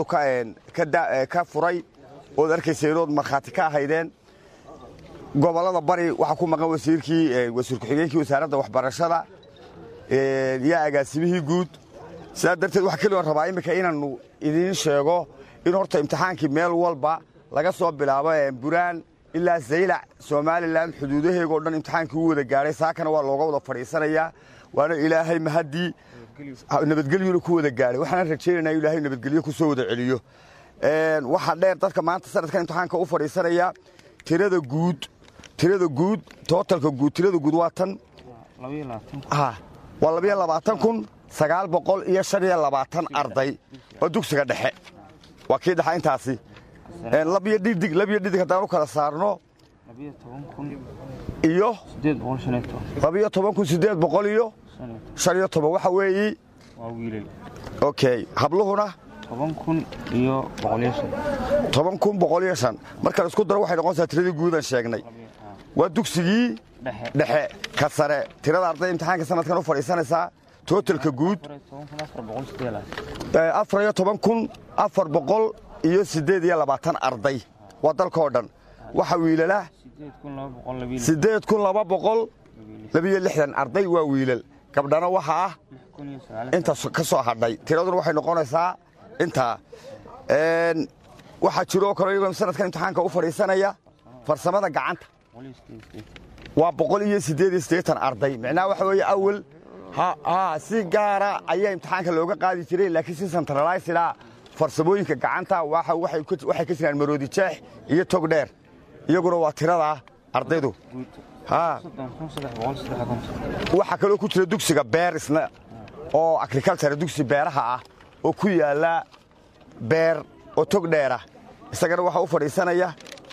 ka furay ood arkaysa inood markhaati ka ahaydeen gobollada bari waxaa ku maqan wasiirkii wasiir ku-xigeenkii wasaaradda waxbarashada yaa agaasimihii guud sidaa darteed waxaa keligoon rabaa iminka inaannu idiin sheego in horta imtixaankii meel walba laga soo bilaabo buraan ilaa zaylac somalilan xuduudaheegoo dhan imtixaankii u wada gaadhay saakana waa looga wada fadhiisanayaa waana ilaahay mahaddii nabadgelyuna ku wada gaadhay waxaan rajaynaynaa in ilaahay nabadgelyo ku soo wada celiyo waxaa dheer dadka maanta sanadkan imtixaanka u fadhiisanaya tirada guud tirada guud tootalka guud tirada guud waa tan waa labayo labaatan kun sagaal boqol iyo shan iyo labaatan arday oo dugsiga dhexe waa kii dhexa intaasi labiyo dhidig labiyo dhidig haddaan u kala saarno iyo labiyo toban kun siddeed boqol iyo shan iyo toban waxa weeyi okay habluhuna toban kun iyo boqol iyo shan toban kun boqol iyo shan marka la isku daro waxay noqonaysaa tiradii guudan sheegnay waa dugsigii dhexe ka sare tirada arday imtixaanka sanadkan u fadhiisanaysaa totalka guud afar iyo toban kun afar boqol iyo siddeed iyo labaatan arday waa dalkoo dhan waxa wiilala siddeed kun laba boqol labiyo lixdan arday waa wiilal gabdhana waxa ah inta ka soo hadhay tiraduna waxay noqonaysaa intaa waxaa jiroo kale iyagoo sanadkan imtixaanka u fadhiisanaya farsamada gacanta waa boqol iyo siddeed iyo siddeetan arday micnaha waxa weeye awal si gaara ayaa imtixaanka looga qaadi jiray laakiin si centralized ah farsamooyinka gacanta waxay ka jiraan maroodi jeex iyo tog dheer iyaguna waa tirada ardaydu waxaa kaloo ku jira dugsiga beer isna oo agriculture dugsi beeraha ah oo ku yaala beer oo tog dheera isagana waxaa u fadhiisanaya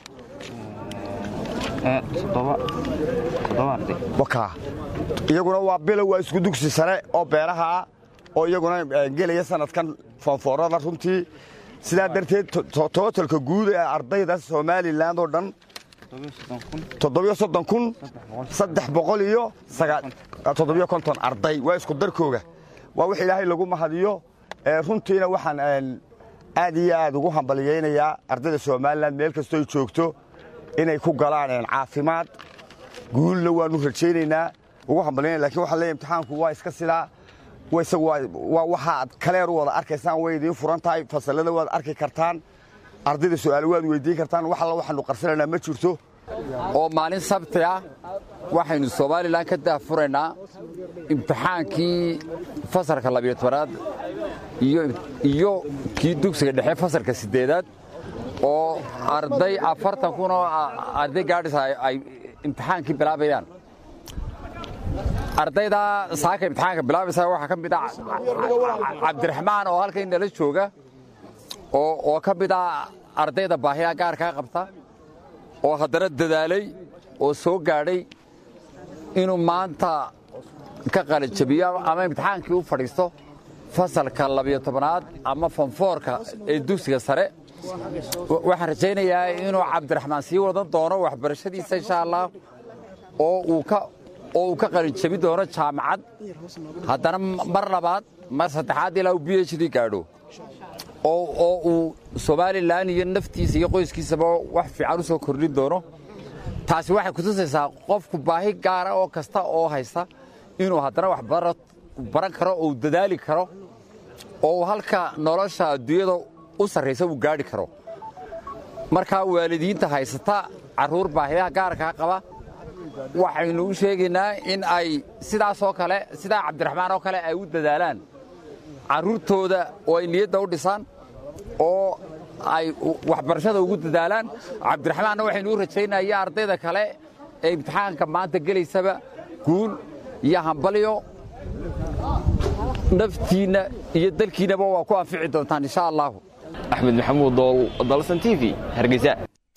iyaguna waa bilow waa isku dugsi sare oo beeraha ah oo iyaguna gelaya sanadkan foonfoorada runtii sidaa darteed tootalka guud ee ardayda somalilan oo dhan toddobiyo soddon kun saddex boqol iyo toddobiyo konton arday waa isku darkooga waa wax ilaahay lagu mahadiyo runtiina waxaan aad iyo aad ugu hambaliyaynayaa ardayda somalilan meel kastooy joogto inay ku galaan caafimaad guulna waanu rajaynaynaa ugu hambalyaynaya lakin waxaan leeyahay imtixaanku waa iska sidaa waxaad kaleer u wada arkaysaan way idiin furan tahay fasallada waad arki kartaan ardayda su'aalo waad weydiin kartaan wax alla waxaanu qarsanaynaa ma jirto oo maalin sabti ah waxaynu somalilan ka daafuraynaa imtixaankii fasalka labiyo tobanaad iyo kii dugsiga dhexe fasalka siddeedaad oo arday afartan kun oo arday gaadhisa ay imtixaankii bilaabayaan ardayda saaka imtixaanka bilaabaysa waxaa ka mid ah cabdiraxmaan oo halkan nala jooga oo ka mid ah ardayda baahiyaha gaarkaa qabta oo haddana dadaalay oo soo gaadhay inuu maanta ka qalajabiyo ama imtixaankii u fadhiisto fasalka labiyo tobanaad ama fonfoorka ee dugsiga sare waxaan rajaynayaa inuu cabdiraxmaan sii wadan doono waxbarashadiisa insha allah oo uu ka oo uu ka qalinjabi doono jaamacad haddana mar labaad mar saddexaad ilaa uu b h d gaadho oo uu somalilan iyo naftiisa iyo qoyskiisaba wax fiican u soo kordhin doono taasi waxay kutusaysaa qofku baahi gaara oo kasta oo haysta inuu haddana wax baran karo oo uu dadaali karo oo uu halka nolosha adduunyada u sarraysa uu gaadhi karo markaa waalidiinta haysata carruur baahiyaha gaarkaa qaba waxaynu u sheegaynaa in ay sidaasoo kale sidaa cabdiraxmaan oo kale ay u dadaalaan carruurtooda oo ay niyadda u dhisaan oo ay waxbarashada ugu dadaalaan cabdiraxmaanna waxaynu u rajaynaya ardayda kale ee imtixaanka maanta gelaysaba guul iyo hambalyo naftiinna iyo dalkiinnaba waa ku anfici doontaan insha allahu axmed maxamuud dool dalsan t v hargeysa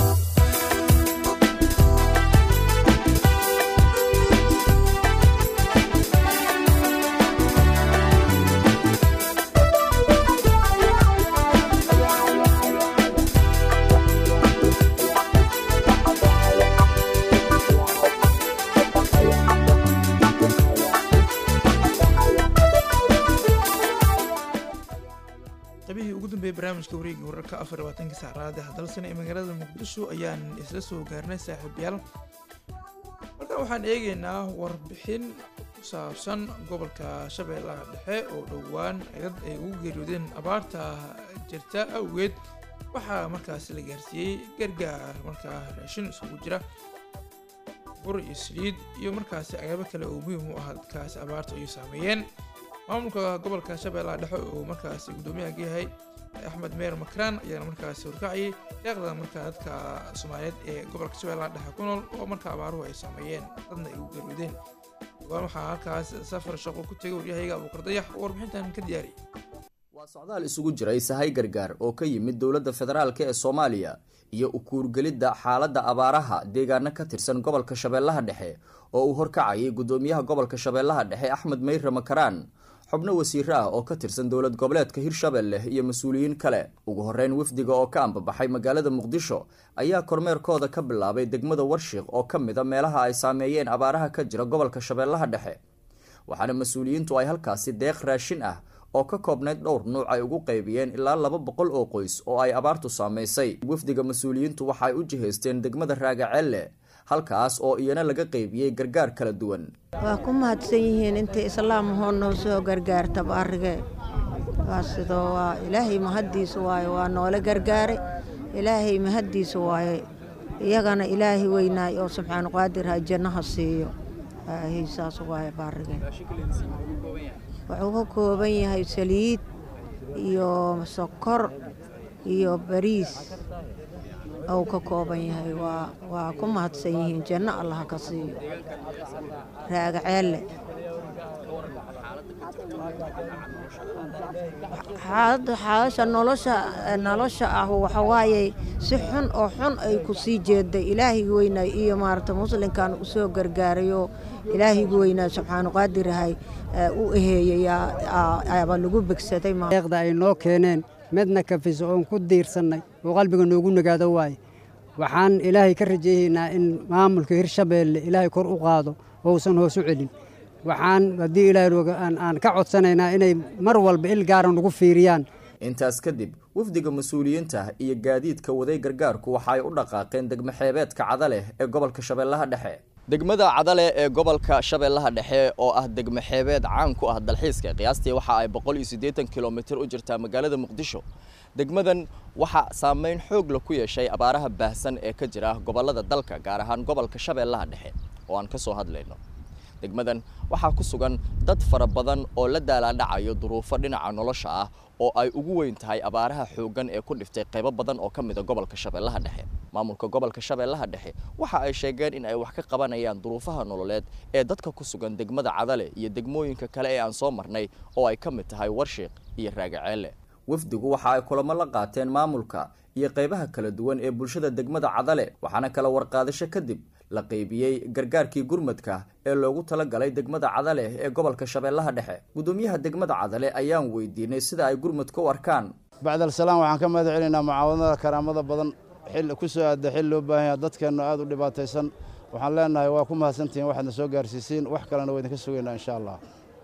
barnaamijka wareega wararka afar iyo labaatanka saacraad ah dalsana ee magaalada muqdisho ayaan isla soo gaarnay saaxiibayaal markan waxaan eegaynaa warbixin ku saabsan gobolka shabeellaha dhexe oo dhowaan dad ay ugu geeriyoodeen abaarta jirta awgeed waxaa markaasi la gaarsiiyey gargaar markaa raashin isugu jira bur iyo saliid iyo markaasi agaabo kale oo muhiim u ah dadkaasi abaarta ayuu saameeyeen maamulka gobolka shabeellaha dhexe oo markaasi guddoomiyaha yahay axmed meer makraan ayaana markaasi horkacayay deeqda markaa dadka soomaaliyeed ee gobolka shabeellaha dhexe ku nool oo markaa abaaruhu ay saameeyeen dadna ay u geeriyoodeen waxaa halkaas safar shaqo ku tegay waryahayga abuukar dayax oo warbixintan ka diyaariyay. waa socdaal isugu jiray sahay gargaar oo ka yimid dowladda federaalk ee Soomaaliya iyo u kuurgelidda xaaladda abaaraha deegaano ka tirsan gobolka Shabeellaha Dhexe oo uu horkacayay gudoomiyaha gobolka Shabeellaha Dhexe Axmed Meyre Makaraan, xubno wasiir ah oo ka tirsan dowlad goboleedka Hirshabelle iyo mas'uuliyiin kale. ugu horeyn wafdiga oo ka ambabaxay magaalada Muqdisho ayaa kormeerkooda ka bilaabay degmada Warshiq oo ka mid ah meelaha ay saameeyeen abaaraha ka jira gobolka Shabeellaha Dhexe, waxaana mas'uuliyiintu ay halkaasi deeq raashin ah oo ka koobnayd dhowr nuuc ay ugu qaybiyeen ilaa laba boqol oo qoys oo ay abaartu saameysay. wafdiga mas'uuliyiintu waxa ay u jihaysteen degmada Raagaceelle, halkaas oo iyana laga qaybiyey gargaar kala duwan. waa ku mahadsan yihiin inta islaam hoonoo soo gargaarta baarige waa sidoo waa ilaahay mahadiisa waaye waa noole gargaare ilaahay mahadiisa waaye iyagana ilaahay weynaay oo subxaan qaadir ha jannaha siiyo haysaas waaye baarige wuxuu ka kooban yahay saliid iyo sokor iyo bariis oo ka kooban yahay waa waa ku mahadsan yihiin janno Allah ka siiyo. Raagaceelle xaalada xaasha nolosha nolosha ah waxa waaye si xun oo xun ay ku sii jeeday ilaahay weynaa iyo maarta muslimkan u soo gargaarayo ilaahay weynaa subxaanu qaadirahay u eheeyay aba lagu bigsaday ma deeqda ay noo keeneen midna ka fiso oon ku diirsanay oo qalbiga noogu nagaado waay waxaan ilaahay ka rajaynaynaa in maamulka Hirshabelle ilaahay kor u qaado oo uusan hoos u celin. waxaan hadii ilaahay aan ka codsanaynaa inay mar walba il gaar ah ugu fiiriyaan. intaas kadib wafdiga mas'uuliyiinta iyo gaadiidka waday gargaarku waxa ay u dhaqaaqeen degmo xeebeedka Cadale ee gobolka Shabeellaha Dhexe. degmada Cadale ee gobolka Shabeellaha Dhexe oo ah degmo xeebeed caan ku ah dalxiiska qiyaastii waxa ay boqol iyo siddeetan kiiloomitir u jirtaa magaalada Muqdisho. degmadan waxa saameyn xoog leh ku yeeshay abaaraha baahsan ee ka jira gobolada dalka gaar ahaan gobolka Shabeellaha Dhexe oo aan ka soo hadlayno. degmadan waxa ku sugan dad fara badan oo la daaladhacayo duruufo dhinaca nolosha ah oo ay ugu weyn tahay abaaraha xoogan ee ku dhiftay qaybo badan oo ka mid ah gobolka Shabeellaha Dhexe. maamulka gobolka Shabeellaha Dhexe waxa ay sheegeen in ay wax ka qabanayaan duruufaha nololeed ee dadka ku sugan degmada Cadale iyo degmooyinka kale ee aan soo marnay oo ay ka mid tahay Warshiq iyo Raagaceelle. wafdigu waxa ay kulamo la qaateen maamulka iyo qaybaha kala duwan ee bulshada degmada Cadale, waxaana kala warqaadasho kadib la qaybiyay gargaarkii gurmadka ee loogu talagalay degmada Cadale ee gobolka Shabeellaha Dhexe. gudoomiyaha degmada Cadale ayaan weydiinay sida ay gurmadka u arkaan. bacdal salaam waxaan ka mahad celinaa mucaawanada karaamada badan xil ku soo aaday xil loo baahan yahay dadkeena aad u dhibaataysan. waxaan leenahay waa ku mahadsantihiin waxaadna soo gaarsiisiin wax kalena waa idinka sugaynaa insha Allah.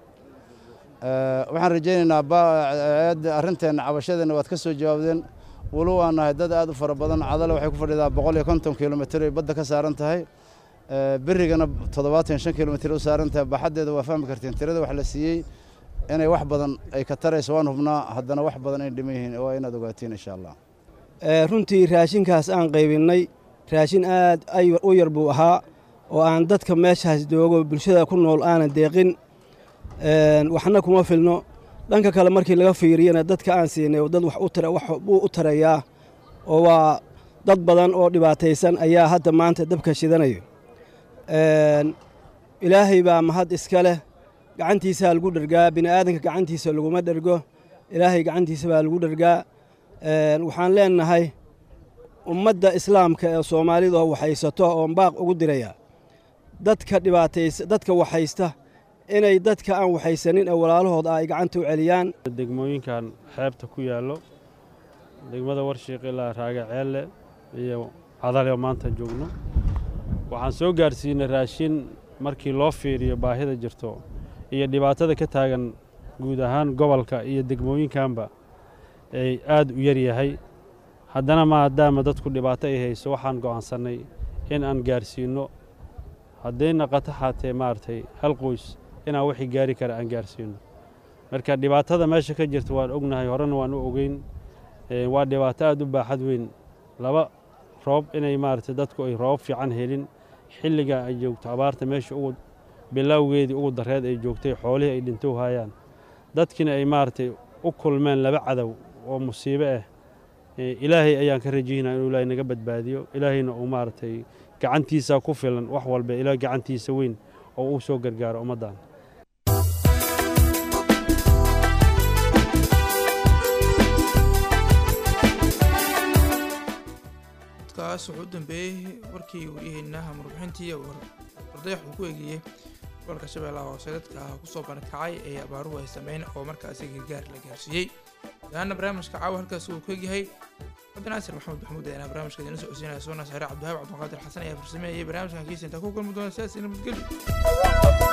waxaan rajaynaynaa arrinteena cabashadeena waad ka soo jawaabdeen. walow aan nahay dad aad u fara badan. Cadale waxay ku fadhidaa boqol iyo konton kiiloomitir ay badda ka saaran tahay, berigana toddobaatan iyo shan kiiloomitir u saaran tahay. baxadeeda waa fahmi kartiin tirada wax la siiyey inay wax badan ay ka tarayso waan hubnaa, haddana wax badan ay dhiman yihiin waa inaad ogaatiin insha Allah. runtii raashinkaas aan qaybinay raashin aad u yar buu ahaa oo aan dadka meeshaas joogo bulshada ku nool aanan deeqin, waxna kuma filno. dhanka kale markii laga fiiriyana dadka aan siinay dad wax u tara wax uu u tarayaa oo waa dad badan oo dhibaataysan ayaa hadda maanta dabka shidanayo. een ilaahay baa mahad iska leh, gacantiisa lagu dhargaa, bini aadanka gacantiisa laguma dhargo, ilaahay gacantiisa baa lagu dhargaa. een waxaan leenahay ummadda islaamka ee Soomaalida oo waxaysato oo baaq ugu diraya dadka dhibaataysan dadka waxaysta inay dadka aan waxaysanin ee walaalahooda ay gacanta u celiyaan. degmooyinkan xeebta ku yaalo degmada Warshiq ilaa Raagaceelle iyo Cadale oo maanta joogno waxaan soo gaarsiinay raashin markii loo fiiriyo baahida jirto iyo dhibaatada ka taagan guud ahaan gobolka iyo degmooyinkanba ay aad u yar yahay. haddana maadaama dadku dhibaato ay hayso waxaan go'aansanay in aan gaarsiino haddayna qataxaatee maartay hal qoys inaan wixii gaari kara aan gaarsiino. marka dhibaatada meesha ka jirta waan ognahay, horena waan u ogeyn. waa dhibaato aad u baaxad weyn. laba roob inay maartay dadku ay roob fiican helin xilliga ay joogto abaarta meesha ugu bilowgeedii ugu dareed ay joogtay xoolihii ay dhintow hayaan, dadkina ay maartay u kulmeen laba cadow oo musiibo ah. ilaahay ayaan ka rajaynaa inuu ilaahay naga badbaadiyo, ilaahayna uu maartay gacantiisa ku filan wax walba, ilaahay gacantiisa weyn oo uu soo gargaaro ummaddan. kaas wuxuu u dambeeyey warkii waryaheena marbixintii wardayax uu ku eegayey gobolka shabeellaha hoose dadka kusoo barakacay ee abaaruhu ay sameyn oo markaasi gargaar la gaarsiiyey daana barnaamijka caawa halkaas uu ku egyahay cabdinaasir maxamed maxamuud ee barnaamijka idin soo codsiinaya soo naasare cabdiwahaab cabdiqaadir xasan ayaa farsameeyay barnaamijkan kiisa intaa ku kulmi doona sidaas nabadgelyo.